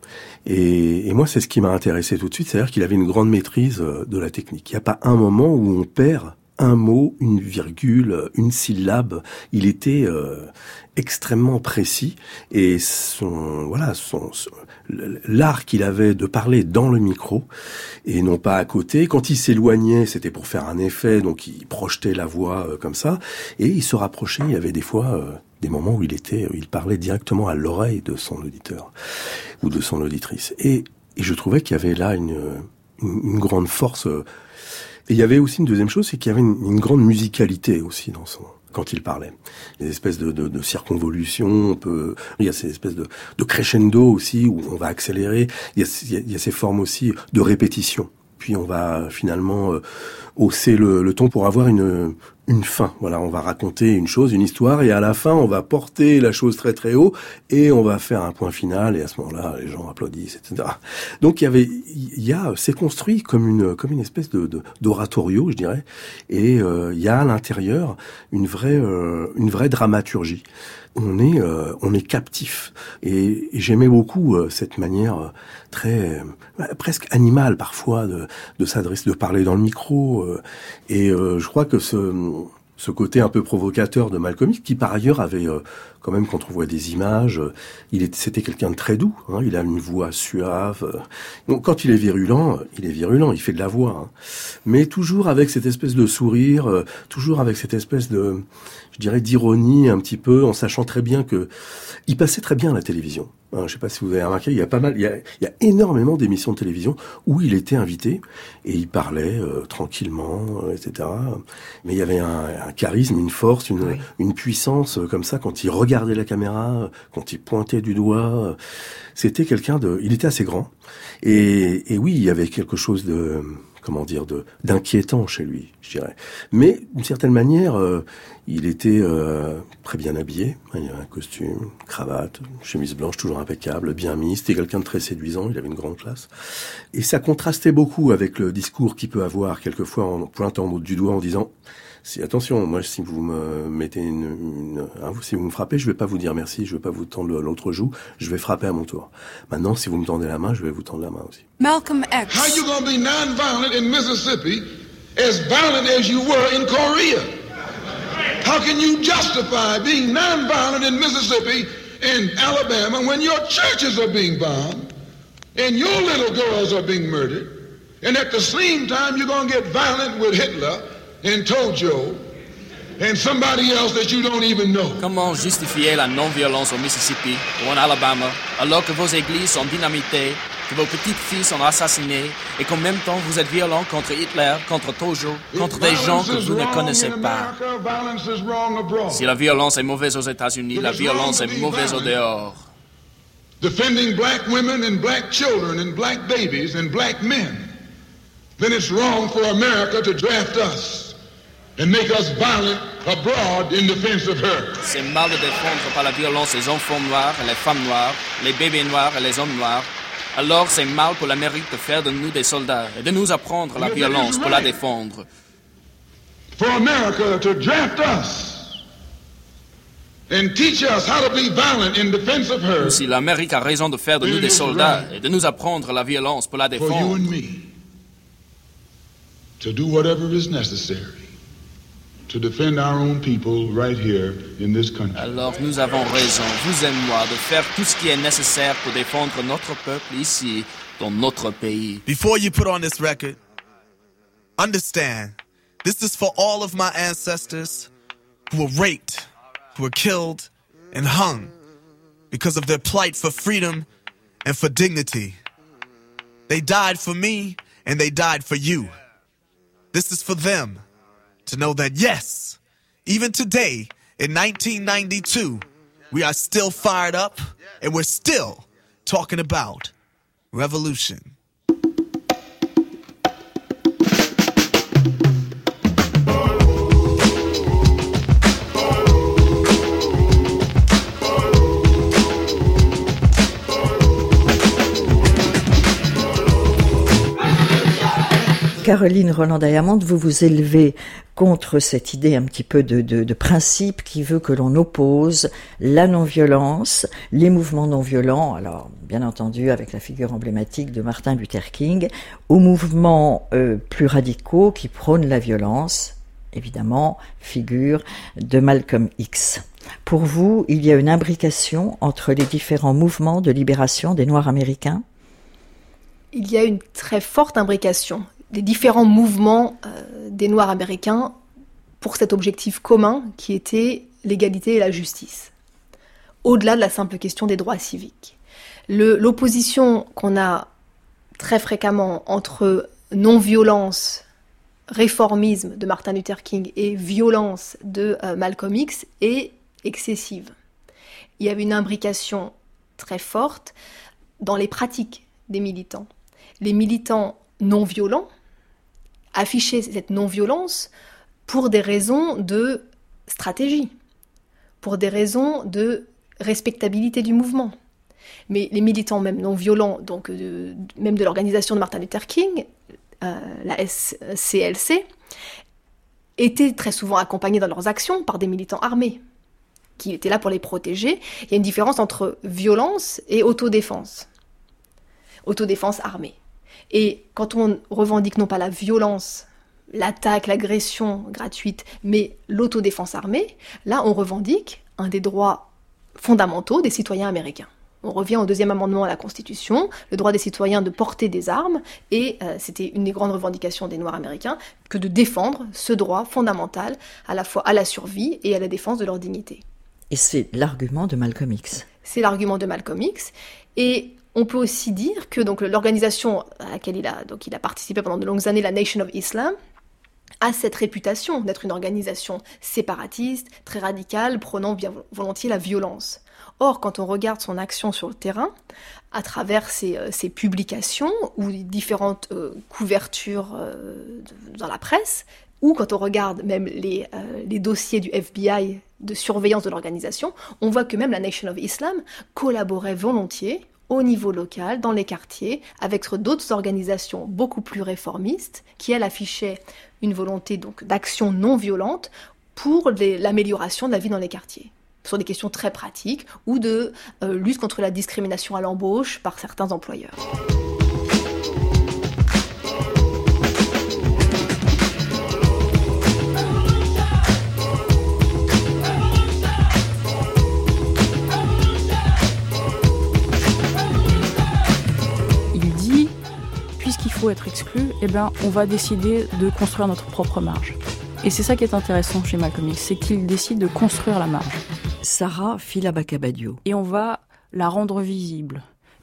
Et, et moi, c'est ce qui m'a intéressé tout de suite, c'est-à-dire qu'il avait une grande maîtrise de la technique. Il n'y a pas un moment où on perd un mot, une virgule, une syllabe. Il était euh, extrêmement précis et son voilà son, son l'art qu'il avait de parler dans le micro et non pas à côté. Quand il s'éloignait, c'était pour faire un effet, donc il projetait la voix euh, comme ça, et il se rapprochait. Il y avait des fois euh, des moments où il était, où il parlait directement à l'oreille de son auditeur ou de son auditrice. Et, et je trouvais qu'il y avait là une, une, une grande force. Euh, et il y avait aussi une deuxième chose, c'est qu'il y avait une, une grande musicalité aussi dans son quand il parlait. Des espèces de, de, de circonvolutions, on peut, il y a ces espèces de, de crescendo aussi, où on va accélérer, il y a, il y a, il y a ces formes aussi de répétition. Puis on va finalement euh, hausser le, le ton pour avoir une, une fin. Voilà, on va raconter une chose, une histoire, et à la fin, on va porter la chose très très haut, et on va faire un point final, et à ce moment-là, les gens applaudissent, et cetera. Donc il y avait, il y a, c'est construit comme une, comme une espèce de, de d'oratorio, je dirais, et euh, il y a à l'intérieur une vraie, euh, une vraie dramaturgie. On est, euh, on est captif, et, et j'aimais beaucoup euh, cette manière euh, très, euh, presque animale parfois de, de s'adresser, de parler dans le micro, euh, et euh, je crois que ce, ce côté un peu provocateur de Malcolm X, qui par ailleurs avait euh, quand même, quand on voit des images, euh, il est, c'était quelqu'un de très doux, hein, il a une voix suave. Euh, donc quand il est virulent, il est virulent, il fait de la voix, hein, mais toujours avec cette espèce de sourire, euh, toujours avec cette espèce de, je dirais, d'ironie un petit peu, en sachant très bien que il passait très bien à la télévision. Hein, je sais pas si vous avez remarqué, il y a pas mal, il y a, il y a énormément d'émissions de télévision où il était invité et il parlait euh, tranquillement, euh, et cetera. Mais il y avait un, un charisme, une force, une, oui. une puissance euh, comme ça quand il regardait la caméra, quand il pointait du doigt. Euh, c'était quelqu'un de, il était assez grand et, et oui, il y avait quelque chose de, comment dire, de d'inquiétant chez lui, je dirais. Mais d'une certaine manière, euh, il était euh, très bien habillé. Il avait un costume, une cravate, une chemise blanche toujours impeccable, bien mis. C'était quelqu'un de très séduisant. Il avait une grande classe. Et ça contrastait beaucoup avec le discours qu'il peut avoir quelquefois en pointant du doigt en disant si attention, moi si vous me mettez une, une hein, si vous me frappez, je vais pas vous dire merci, je vais pas vous tendre l'autre joue, je vais frapper à mon tour. Maintenant, si vous me tendez la main, je vais vous tendre la main aussi. Malcolm X. How you gonna be non-violent in Mississippi as violent as you were in Korea? How can you justify being non-violent in Mississippi and Alabama when your churches are being bombed and your little girls are being murdered, and at the same time you're gonna get violent with Hitler and Tojo and somebody else that you don't even know? Comment justifier la non-violence au Mississippi ou en Alabama alors que vos églises sont dynamitées que vos petites filles sont assassinées et qu'en même temps vous êtes violent contre Hitler, contre Tojo, contre des gens que vous ne connaissez pas. Si la violence est mauvaise aux États-Unis, la violence est mauvaise au dehors. Defending black women and black children and black babies and black men, then it's wrong for America to draft us and make us violent abroad in defense of her. C'est mal de défendre par la violence les enfants noirs et les femmes noires, les bébés noirs et les hommes noirs. Alors c'est mal pour l'Amérique de faire de nous des soldats et de nous apprendre la violence pour la défendre. For America to draft us and teach us how to be violent in defense of her. Si l'Amérique a raison de faire de nous des soldats et de nous apprendre la violence pour la défendre. For you and me to do whatever is necessary to defend our own people right here in this country. Alors nous avons raison, vous et moi, de faire tout ce qui est nécessaire pour défendre notre peuple ici, dans notre pays. Before you put on this record, understand, this is for all of my ancestors who were raped, who were killed and hung because of their plight for freedom and for dignity. They died for me and they died for you. This is for them to know that yes, even today in nineteen ninety-two, we are still fired up and we're still talking about revolution. Caroline Roland-Diamant, vous vous élevez contre cette idée un petit peu de, de, de principe qui veut que l'on oppose la non-violence, les mouvements non-violents, alors bien entendu avec la figure emblématique de Martin Luther King, aux mouvements euh, plus radicaux qui prônent la violence, évidemment, figure de Malcolm X. Pour vous, il y a une imbrication entre les différents mouvements de libération des Noirs américains ? Il y a une très forte imbrication des différents mouvements euh, des Noirs américains pour cet objectif commun qui était l'égalité et la justice, au-delà de la simple question des droits civiques. Le, l'opposition qu'on a très fréquemment entre non-violence, réformisme de Martin Luther King et violence de euh, Malcolm X est excessive. Il y avait une imbrication très forte dans les pratiques des militants. Les militants non-violents affichaient cette non-violence pour des raisons de stratégie, pour des raisons de respectabilité du mouvement. Mais les militants même non-violents, donc de, même de l'organisation de Martin Luther King, euh, la S C L C, étaient très souvent accompagnés dans leurs actions par des militants armés, qui étaient là pour les protéger. Il y a une différence entre violence et autodéfense. Autodéfense armée. Et quand on revendique non pas la violence, l'attaque, l'agression gratuite, mais l'autodéfense armée, là on revendique un des droits fondamentaux des citoyens américains. On revient au deuxième amendement à la Constitution, le droit des citoyens de porter des armes, et euh, c'était une des grandes revendications des Noirs américains, que de défendre ce droit fondamental à la fois à la survie et à la défense de leur dignité. Et c'est l'argument de Malcolm X. C'est l'argument de Malcolm X, et on peut aussi dire que donc, l'organisation à laquelle il a, donc, il a participé pendant de longues années, la Nation of Islam, a cette réputation d'être une organisation séparatiste, très radicale, prônant bien volontiers la violence. Or, quand on regarde son action sur le terrain, à travers ses, euh, ses publications ou différentes euh, couvertures euh, dans la presse, ou quand on regarde même les, euh, les dossiers du F B I de surveillance de l'organisation, on voit que même la Nation of Islam collaborait volontiers au niveau local, dans les quartiers, avec d'autres organisations beaucoup plus réformistes, qui, elles, affichaient une volonté donc d'action non violente pour les, l'amélioration de la vie dans les quartiers, sur des questions très pratiques, ou de euh, lutte contre la discrimination à l'embauche par certains employeurs. Faut être exclu, eh ben, on va décider de construire notre propre marge. Et c'est ça qui est intéressant chez Malcolm X, c'est qu'il décide de construire la marge. Sarah Fila Bakabadio. Et on va la rendre visible.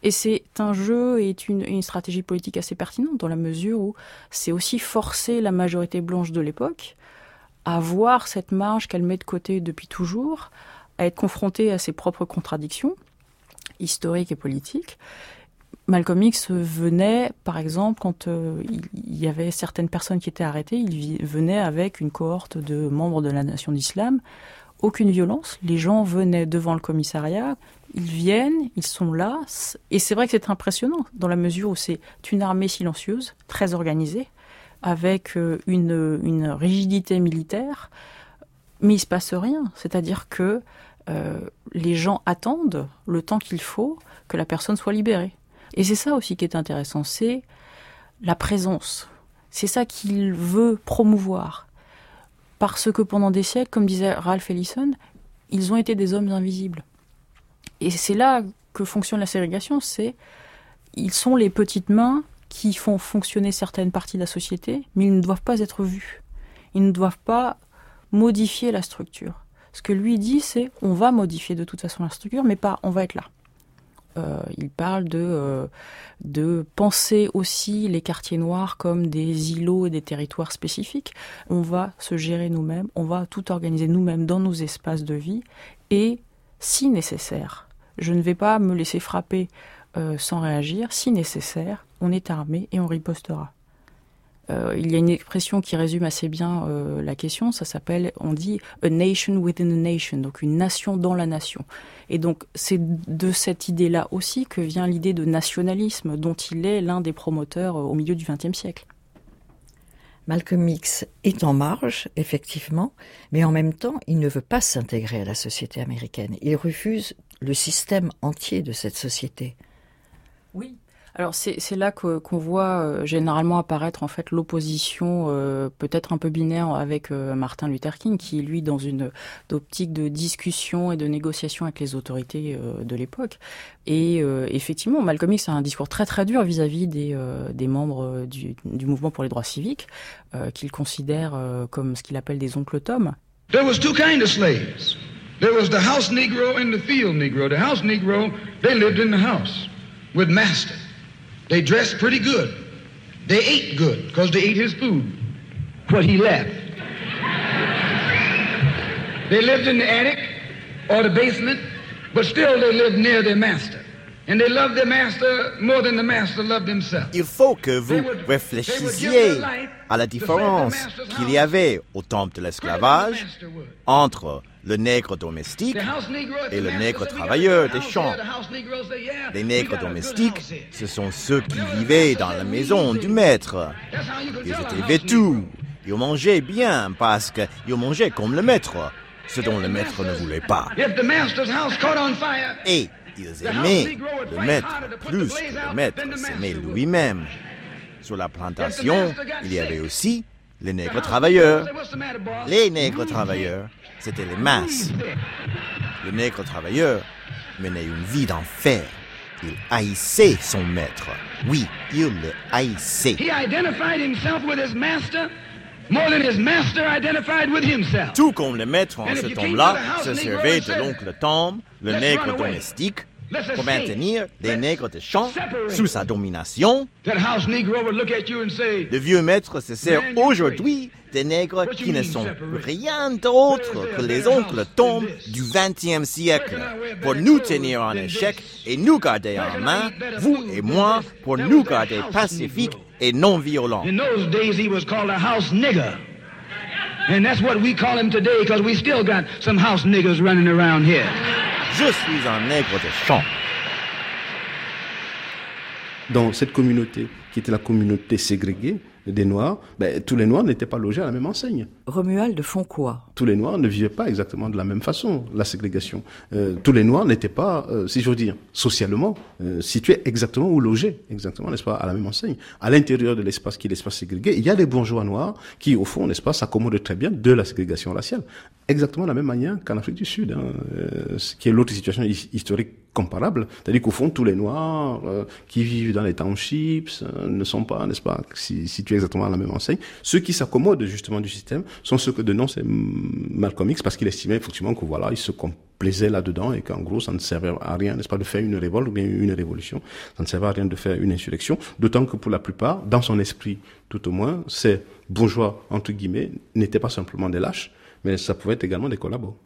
Et c'est un jeu et une, une stratégie politique assez pertinente dans la mesure où c'est aussi forcer la majorité blanche de l'époque à voir cette marge qu'elle met de côté depuis toujours, à être confrontée à ses propres contradictions historiques et politiques. Malcolm X venait, par exemple, quand euh, il y avait certaines personnes qui étaient arrêtées, il venait avec une cohorte de membres de la Nation d'Islam. Aucune violence, les gens venaient devant le commissariat, ils viennent, ils sont là, et c'est vrai que c'est impressionnant, dans la mesure où c'est une armée silencieuse, très organisée, avec une, une rigidité militaire, mais il ne se passe rien. C'est-à-dire que euh, les gens attendent le temps qu'il faut que la personne soit libérée. Et c'est ça aussi qui est intéressant, c'est la présence. C'est ça qu'il veut promouvoir. Parce que pendant des siècles, comme disait Ralph Ellison, ils ont été des hommes invisibles. Et c'est là que fonctionne la ségrégation, c'est ils sont les petites mains qui font fonctionner certaines parties de la société, mais ils ne doivent pas être vus. Ils ne doivent pas modifier la structure. Ce que lui dit, c'est on va modifier de toute façon la structure, mais pas on va être là. Euh, il parle de, euh, de penser aussi les quartiers noirs comme des îlots et des territoires spécifiques. On va se gérer nous-mêmes, on va tout organiser nous-mêmes dans nos espaces de vie et, si nécessaire, je ne vais pas me laisser frapper euh, sans réagir, si nécessaire, on est armé et on ripostera. Euh, il y a une expression qui résume assez bien euh, la question, ça s'appelle, on dit « a nation within a nation », donc une nation dans la nation. Et donc c'est de cette idée-là aussi que vient l'idée de nationalisme, dont il est l'un des promoteurs euh, au milieu du vingtième siècle. Malcolm X est en marge, effectivement, mais en même temps, il ne veut pas s'intégrer à la société américaine. Il refuse le système entier de cette société. Oui. Alors c'est, c'est là que, qu'on voit euh, généralement apparaître en fait l'opposition euh, peut-être un peu binaire avec euh, Martin Luther King, qui lui dans une optique de discussion et de négociation avec les autorités euh, de l'époque. Et euh, effectivement, Malcolm X a un discours très très dur vis-à-vis des, euh, des membres du, du mouvement pour les droits civiques, euh, qu'il considère euh, comme ce qu'il appelle des oncles Tom. There was two kinds of slaves. There was the house Negro and the field Negro. The house Negro, they lived in the house with master. They dressed pretty good. They ate good because they ate his food, what he left. They lived in the attic or the basement, but still they lived near their master. And they loved their master more than the master loved himself. Il faut que vous réfléchissiez à la différence qu'il y avait au temps de l'esclavage entre le nègre domestique et le nègre travailleur des champs. Les nègres domestiques, ce sont ceux qui vivaient dans la maison du maître. Ils étaient vêtus, ils mangeaient bien parce qu'ils mangeaient comme le maître, ce dont le maître ne voulait pas. Et ils aimaient le maître plus que le maître s'aimait lui-même. Sur la plantation, il y avait aussi les nègres travailleurs. Les nègres travailleurs, c'était les masses. Le nègre travailleur menait une vie d'enfer. Il haïssait son maître. Oui, il le haïssait. He identified himself with his master more than his master identified with himself. Tout comme le maître en ce temps-là se servait de l'oncle Tom, le nègre domestique, pour maintenir les nègres de champ sous sa domination. Le vieux maître se sert aujourd'hui des nègres qui ne sont rien d'autre que les oncles Tom du vingtième siècle, pour nous tenir en échec et nous garder en main, vous et moi, pour nous garder pacifiques et non violents. In those days he was called a house nigger. And that's what we call him today because we still got some house niggers running around here. Je suis un nègre de champ. Dans cette communauté, qui était la communauté ségrégée des Noirs, ben, tous les Noirs n'étaient pas logés à la même enseigne. Romuald font quoi? Tous les Noirs ne vivaient pas exactement de la même façon, la ségrégation. Euh, tous les Noirs n'étaient pas, euh, si j'ose dire, socialement euh, situés exactement ou logés, exactement, n'est-ce pas, à la même enseigne. À l'intérieur de l'espace qui est l'espace ségrégé, il y a des bourgeois noirs qui, au fond, n'est-ce pas, s'accommodent très bien de la ségrégation raciale. Exactement de la même manière qu'en Afrique du Sud, hein, euh, qui est l'autre situation historique comparable, c'est-à-dire qu'au fond, tous les Noirs euh, qui vivent dans les townships euh, ne sont pas, n'est-ce pas, situés exactement à la même enseigne. Ceux qui s'accommodent justement du système sont ceux que dénonce Malcolm X, parce qu'il estimait effectivement que voilà, il se complaisait là-dedans et qu'en gros, ça ne servait à rien, n'est-ce pas, de faire une révolte ou bien une révolution. Ça ne servait à rien de faire une insurrection, d'autant que pour la plupart, dans son esprit, tout au moins, ces bourgeois, entre guillemets, n'étaient pas simplement des lâches, mais ça pouvait être également des collabos.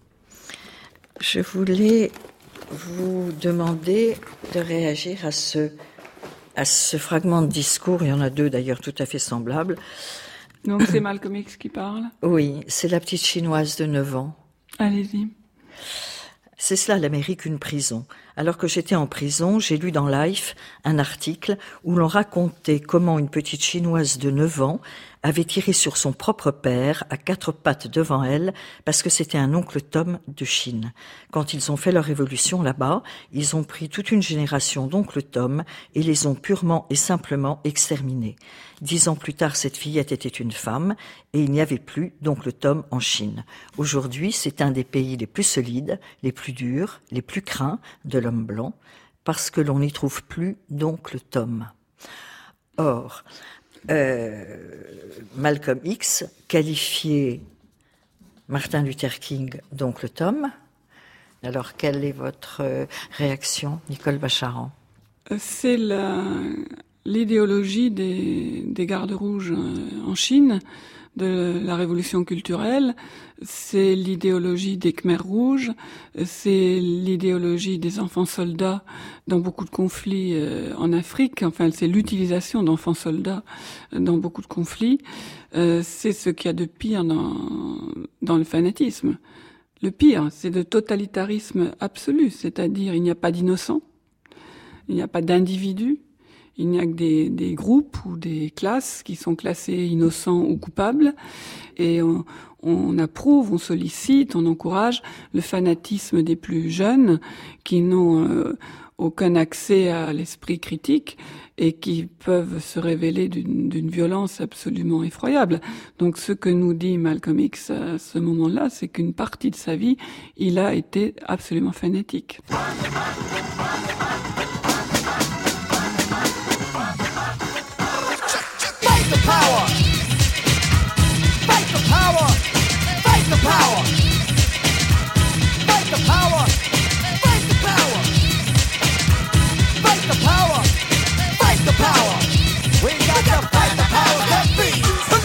Je voulais vous demander de réagir à ce, à ce fragment de discours. Il y en a deux d'ailleurs tout à fait semblables. Donc c'est Malcolm X qui parle ? Oui, c'est la petite chinoise de neuf ans. Allez-y. C'est cela, l'Amérique, une prison. Alors que j'étais en prison, j'ai lu dans Life un article où l'on racontait comment une petite chinoise de neuf ans avait tiré sur son propre père à quatre pattes devant elle parce que c'était un oncle Tom de Chine. Quand ils ont fait leur révolution là-bas, ils ont pris toute une génération d'oncles Tom et les ont purement et simplement exterminés. Dix ans plus tard, cette fillette était une femme et il n'y avait plus d'oncle Tom en Chine. Aujourd'hui, c'est un des pays les plus solides, les plus durs, les plus craints de l'homme blanc parce que l'on n'y trouve plus d'oncle Tom. Or, Euh, Malcolm X qualifiait Martin Luther King d'oncle Tom. Alors, quelle est votre réaction, Nicole Bacharan ? C'est la, l'idéologie des, des gardes rouges en Chine, de la révolution culturelle, c'est l'idéologie des Khmers rouges, c'est l'idéologie des enfants soldats dans beaucoup de conflits euh, en Afrique, enfin c'est l'utilisation d'enfants soldats dans beaucoup de conflits, euh, c'est ce qu'il y a de pire dans, dans le fanatisme. Le pire, c'est le totalitarisme absolu, c'est-à-dire il n'y a pas d'innocents, il n'y a pas d'individus, il n'y a que des, des groupes ou des classes qui sont classés innocents ou coupables et on, on approuve, on sollicite, on encourage le fanatisme des plus jeunes qui n'ont euh, aucun accès à l'esprit critique et qui peuvent se révéler d'une, d'une violence absolument effroyable. Donc ce que nous dit Malcolm X à ce moment-là, c'est qu'une partie de sa vie, il a été absolument fanatique. Power. Fight the power. Fight the power. Fight the power. Fight the power. Fight the power. Fight the power. We got to fight the power that be.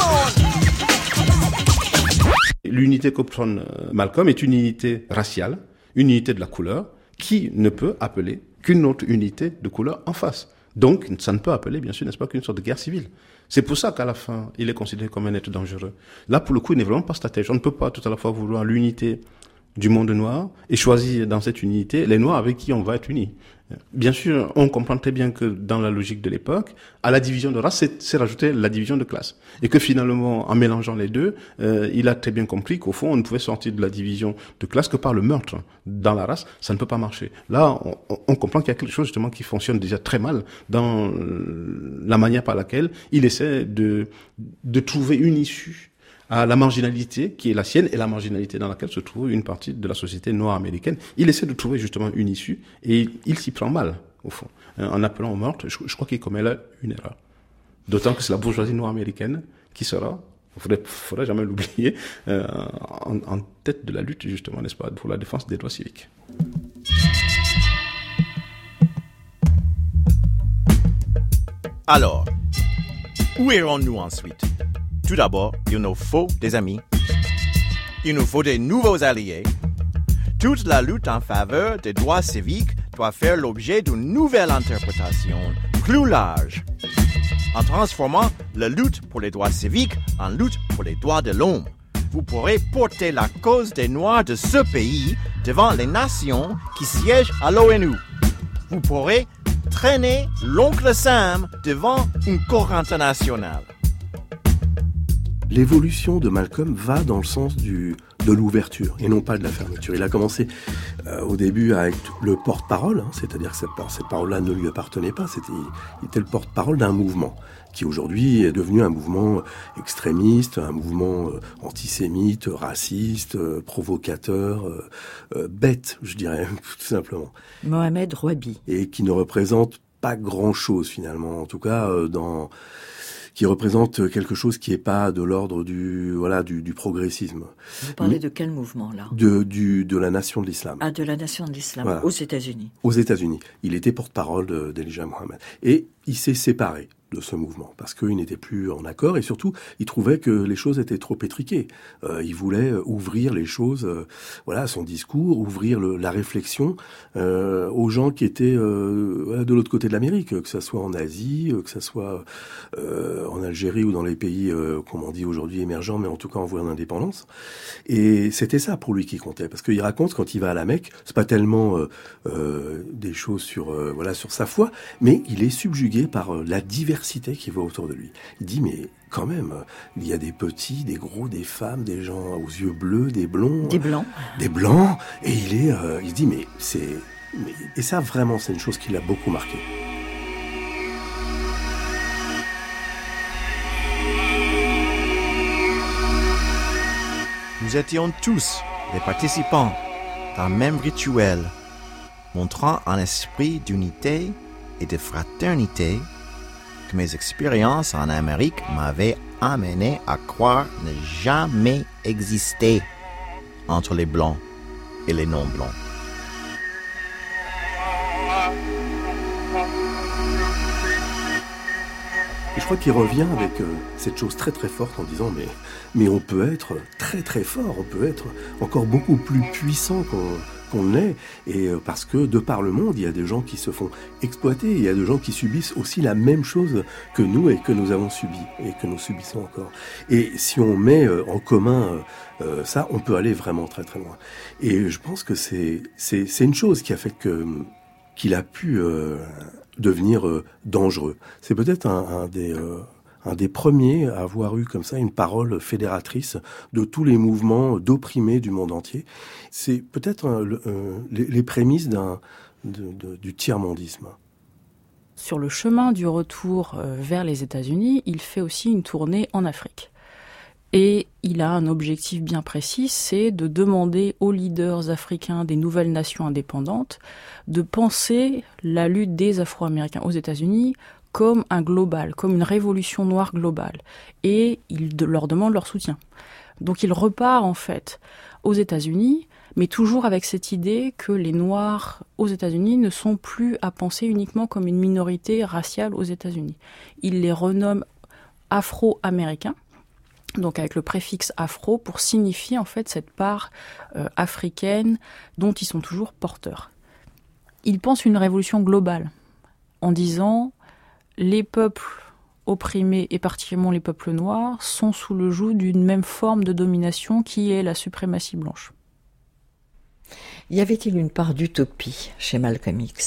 Come on. L'unité que prône Malcolm est une unité raciale, une unité de la couleur, qui ne peut appeler qu'une autre unité de couleur en face. Donc, ça ne peut appeler, bien sûr, n'est-ce pas, qu'une sorte de guerre civile. C'est pour ça qu'à la fin, il est considéré comme un être dangereux. Là, pour le coup, il n'est vraiment pas stratège. On ne peut pas tout à la fois vouloir l'unité du monde noir et choisir dans cette unité les Noirs avec qui on va être unis. Bien sûr, on comprend très bien que dans la logique de l'époque, à la division de race, c'est, c'est rajouter la division de classe. Et que finalement, en mélangeant les deux, euh, il a très bien compris qu'au fond, on ne pouvait sortir de la division de classe que par le meurtre. Dans la race, ça ne peut pas marcher. Là, on, on comprend qu'il y a quelque chose justement qui fonctionne déjà très mal dans la manière par laquelle il essaie de, de trouver une issue à la marginalité qui est la sienne et la marginalité dans laquelle se trouve une partie de la société noire américaine. Il essaie de trouver justement une issue et il, il s'y prend mal, au fond. En appelant au meurtre, je, je crois qu'il commet là une erreur. D'autant que c'est la bourgeoisie noire américaine qui sera, il faudrait, faudrait jamais l'oublier, euh, en, en tête de la lutte, justement, n'est-ce pas, pour la défense des droits civiques. Alors, où irons-nous ensuite? Tout d'abord, il nous faut des amis. Il nous faut des nouveaux alliés. Toute la lutte en faveur des droits civiques doit faire l'objet d'une nouvelle interprétation plus large, en transformant la lutte pour les droits civiques en lutte pour les droits de l'homme. Vous pourrez porter la cause des Noirs de ce pays devant les nations qui siègent à l'ONU. Vous pourrez traîner l'oncle Sam devant une cour internationale. l'évolution de Malcolm va dans le sens du, de l'ouverture et non pas de la fermeture. Il a commencé euh, au début à être le porte-parole, hein, c'est-à-dire que cette, cette parole-là ne lui appartenait pas, c'était, il était le porte-parole d'un mouvement qui aujourd'hui est devenu un mouvement extrémiste, un mouvement euh, antisémite, raciste, euh, provocateur, euh, euh, bête, je dirais, tout simplement. Mohamed Rouabi. Et qui ne représente pas grand-chose finalement, en tout cas euh, dans... qui représente quelque chose qui n'est pas de l'ordre du voilà du, du progressisme. Vous parlez Mais, de quel mouvement là ? De du de la Nation de l'Islam. Ah, de la Nation de l'Islam voilà. Aux États-Unis. Aux États-Unis, il était porte-parole de, d'Elijah Muhammad et il s'est séparé de ce mouvement parce qu'il n'était plus en accord et surtout il trouvait que les choses étaient trop étriquées. Euh, il voulait ouvrir les choses, euh, voilà, son discours, ouvrir le, la réflexion euh, aux gens qui étaient euh, de l'autre côté de l'Amérique, que ça soit en Asie, que ça soit euh, en Algérie ou dans les pays, euh, comme on dit aujourd'hui émergents, mais en tout cas en voie d'indépendance. Et c'était ça pour lui qui comptait, parce qu'il raconte quand il va à la Mecque, c'est pas tellement euh, euh, des choses sur euh, voilà sur sa foi, mais il est subjugué par euh, la diversité qui voit autour de lui. Il dit mais quand même, il y a des petits, des gros, des femmes, des gens aux yeux bleus, des blonds, des blancs, des blancs, et il est, euh, il se dit mais c'est, mais, et ça vraiment c'est une chose qui l'a beaucoup marqué. Nous étions tous les participants d'un même rituel, montrant un esprit d'unité et de fraternité que mes expériences en Amérique m'avaient amené à croire ne jamais exister entre les Blancs et les non-Blancs. Et je crois qu'il revient avec euh, cette chose très très forte en disant mais, mais on peut être très très fort, on peut être encore beaucoup plus puissant qu'on, qu'on l'est, et euh, parce que de par le monde, il y a des gens qui se font exploiter, il y a des gens qui subissent aussi la même chose que nous et que nous avons subi et que nous subissons encore. Et si on met euh, en commun euh, euh, ça, on peut aller vraiment très très loin. Et je pense que c'est, c'est, c'est une chose qui a fait que, qu'il a pu... Euh, devenir euh, dangereux. C'est peut-être un, un des euh, un des premiers à avoir eu comme ça une parole fédératrice de tous les mouvements d'opprimés du monde entier. C'est peut-être un, le, euh, les, les prémices d'un de, de, du tiers-mondisme. Sur le chemin du retour euh, vers les États-Unis, il fait aussi une tournée en Afrique. Et il a un objectif bien précis, c'est de demander aux leaders africains des nouvelles nations indépendantes de penser la lutte des Afro-Américains aux États-Unis comme un global, comme une révolution noire globale. Et il leur demande leur soutien. Donc il repart en fait aux États-Unis, mais toujours avec cette idée que les Noirs aux États-Unis ne sont plus à penser uniquement comme une minorité raciale aux États-Unis. Il les renomme Afro-Américains, donc avec le préfixe afro, pour signifier en fait cette part euh, africaine dont ils sont toujours porteurs. Ils pensent une révolution globale, en disant les peuples opprimés, et particulièrement les peuples noirs, sont sous le joug d'une même forme de domination qui est la suprématie blanche. Y avait-il une part d'utopie chez Malcolm X ?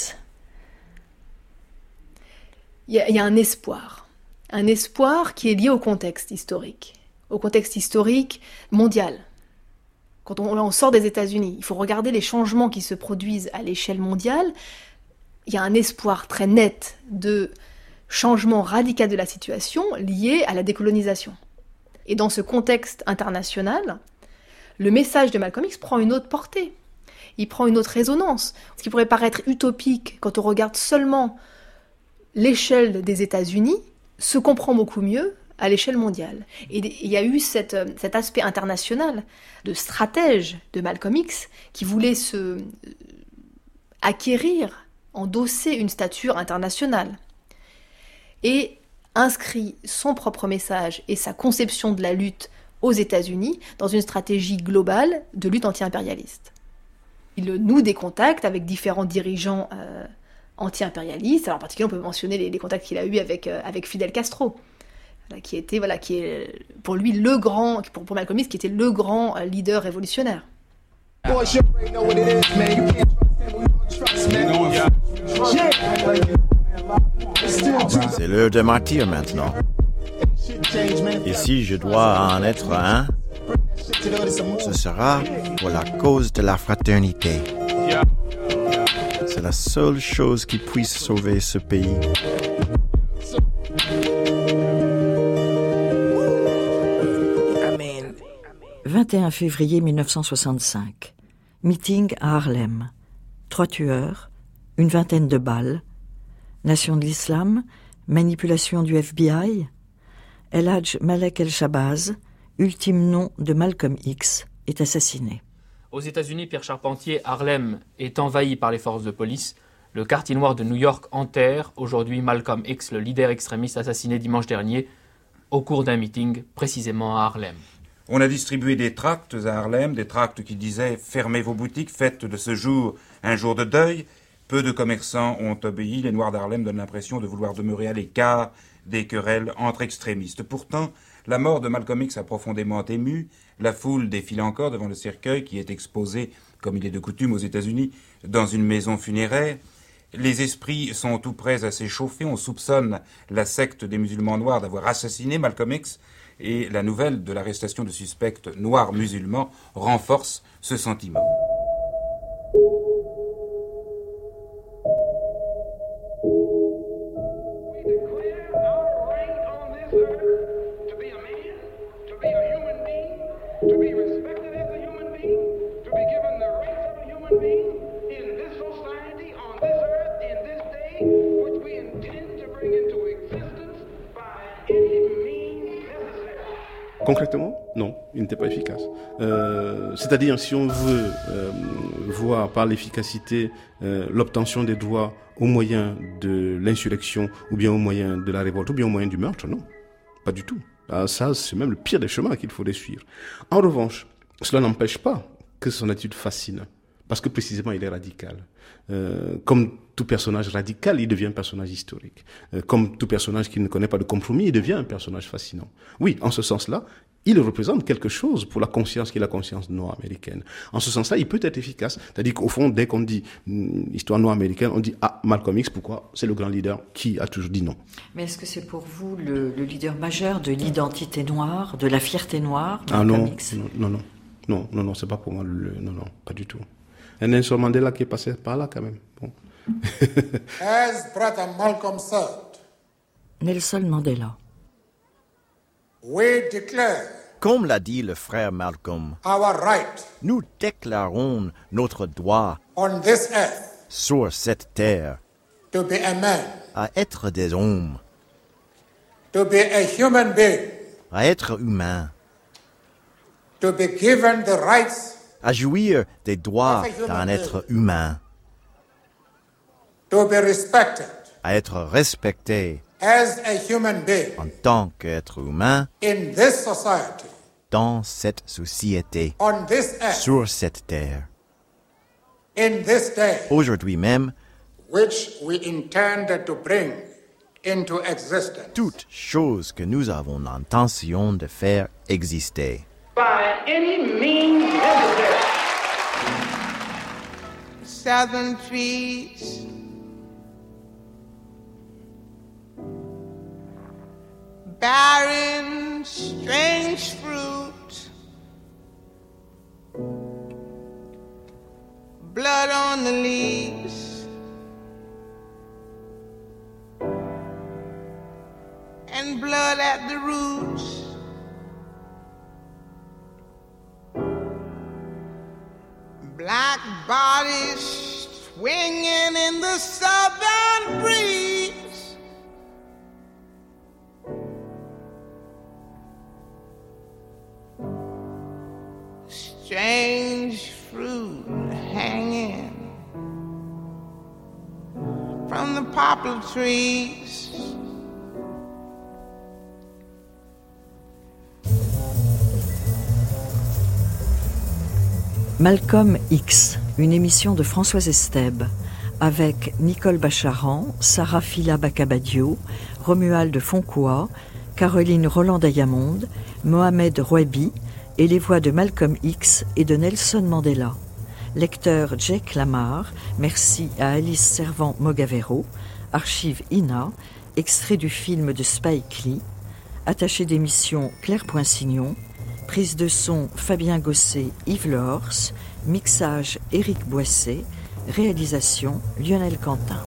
Il y, y a un espoir, un espoir qui est lié au contexte historique. Au contexte historique mondial. Quand on, on sort des États-Unis, il faut regarder les changements qui se produisent à l'échelle mondiale. Il y a un espoir très net de changement radical de la situation lié à la décolonisation. Et dans ce contexte international, le message de Malcolm X prend une autre portée. Il prend une autre résonance. Ce qui pourrait paraître utopique quand on regarde seulement l'échelle des États-Unis se comprend beaucoup mieux à l'échelle mondiale. Et il y a eu cette, cet aspect international de stratège de Malcolm X qui voulait se euh, acquérir, endosser une stature internationale et inscrit son propre message et sa conception de la lutte aux États-Unis dans une stratégie globale de lutte anti-impérialiste. Il noue des contacts avec différents dirigeants euh, anti-impérialistes. Alors en particulier, on peut mentionner les, les contacts qu'il a eus avec, euh, avec Fidel Castro, qui était, voilà, qui est pour lui le grand, pour, pour Malcolm X, qui était le grand leader révolutionnaire. C'est l'heure de martyr maintenant. Et si je dois en être un, ce sera pour la cause de la fraternité. C'est la seule chose qui puisse sauver ce pays. vingt et un février mille neuf cent soixante-cinq. Meeting à Harlem. Trois tueurs, une vingtaine de balles. Nation de l'Islam, manipulation du F B I. El Hadj Malek El-Shabazz, ultime nom de Malcolm X, est assassiné. Aux États-Unis, Pierre Charpentier, Harlem est envahi par les forces de police. Le quartier noir de New York enterre aujourd'hui Malcolm X, le leader extrémiste assassiné dimanche dernier, au cours d'un meeting précisément à Harlem. On a distribué des tracts à Harlem, des tracts qui disaient « Fermez vos boutiques, faites de ce jour un jour de deuil ». Peu de commerçants ont obéi. Les Noirs d'Harlem donnent l'impression de vouloir demeurer à l'écart des querelles entre extrémistes. Pourtant, la mort de Malcolm X a profondément ému. La foule défile encore devant le cercueil qui est exposé, comme il est de coutume aux États-Unis, dans une maison funéraire. Les esprits sont tout prêts à s'échauffer. On soupçonne la secte des musulmans noirs d'avoir assassiné Malcolm X. Et la nouvelle de l'arrestation de suspects noirs musulmans renforce ce sentiment. Concrètement, non, il n'était pas efficace. Euh, c'est-à-dire, si on veut euh, voir par l'efficacité euh, l'obtention des droits au moyen de l'insurrection, ou bien au moyen de la révolte, ou bien au moyen du meurtre, non, pas du tout. Ah, ça, c'est même le pire des chemins qu'il faudrait suivre. En revanche, cela n'empêche pas que son attitude fascine, parce que précisément, il est radical. Euh, comme tout personnage radical, il devient un personnage historique. Euh, comme tout personnage qui ne connaît pas de compromis, il devient un personnage fascinant. Oui, en ce sens-là, il représente quelque chose pour la conscience qui est la conscience noire américaine. En ce sens-là, il peut être efficace. C'est-à-dire qu'au fond, dès qu'on dit hum, histoire noire américaine, on dit « Ah, Malcolm X, pourquoi ? C'est le grand leader qui a toujours dit non. » Mais est-ce que c'est pour vous le, le leader majeur de l'identité noire, de la fierté noire, Ah Malcolm non, X ? non, non, non, non, non, non, c'est pas pour moi le... Non, non, pas du tout. Et Nelson Mandela qui est passé par là quand même. Bon. As Brother Malcolm said, Nelson Mandela. We declare Comme l'a dit le frère Malcolm, our right nous déclarons notre droit on this earth sur cette terre to be a man, à être des hommes, to be a human being, à être humain, to be given the rights à jouir des droits d'un être humain, to be respected à être respecté as a human being en tant qu'être humain in this society, dans cette société, on this earth, sur cette terre. in this day, Aujourd'hui même, which we intended to bring into existence. toutes choses que nous avons l'intention de faire exister. By any means necessary. Southern trees, barren, strange fruit, blood on the leaves, and blood at the roots. Black bodies swinging in the southern breeze. Strange fruit hanging from the poplar trees. Malcolm X, une émission de Françoise Estèbe, avec Nicole Bacharan, Sarah Fila Bakabadio, Romuald Foncoua, Caroline Roland-Diamond, Mohamed Rouebi et les voix de Malcolm X et de Nelson Mandela. Lecteur Jake Lamar, merci à Alice Servan-Mogavero, archive I N A, extrait du film de Spike Lee, Attaché d'émission Claire Poinsignon. Prise de son Fabien Gosset, Yves Lehors. Mixage Éric Boisset. Réalisation Lionel Quentin.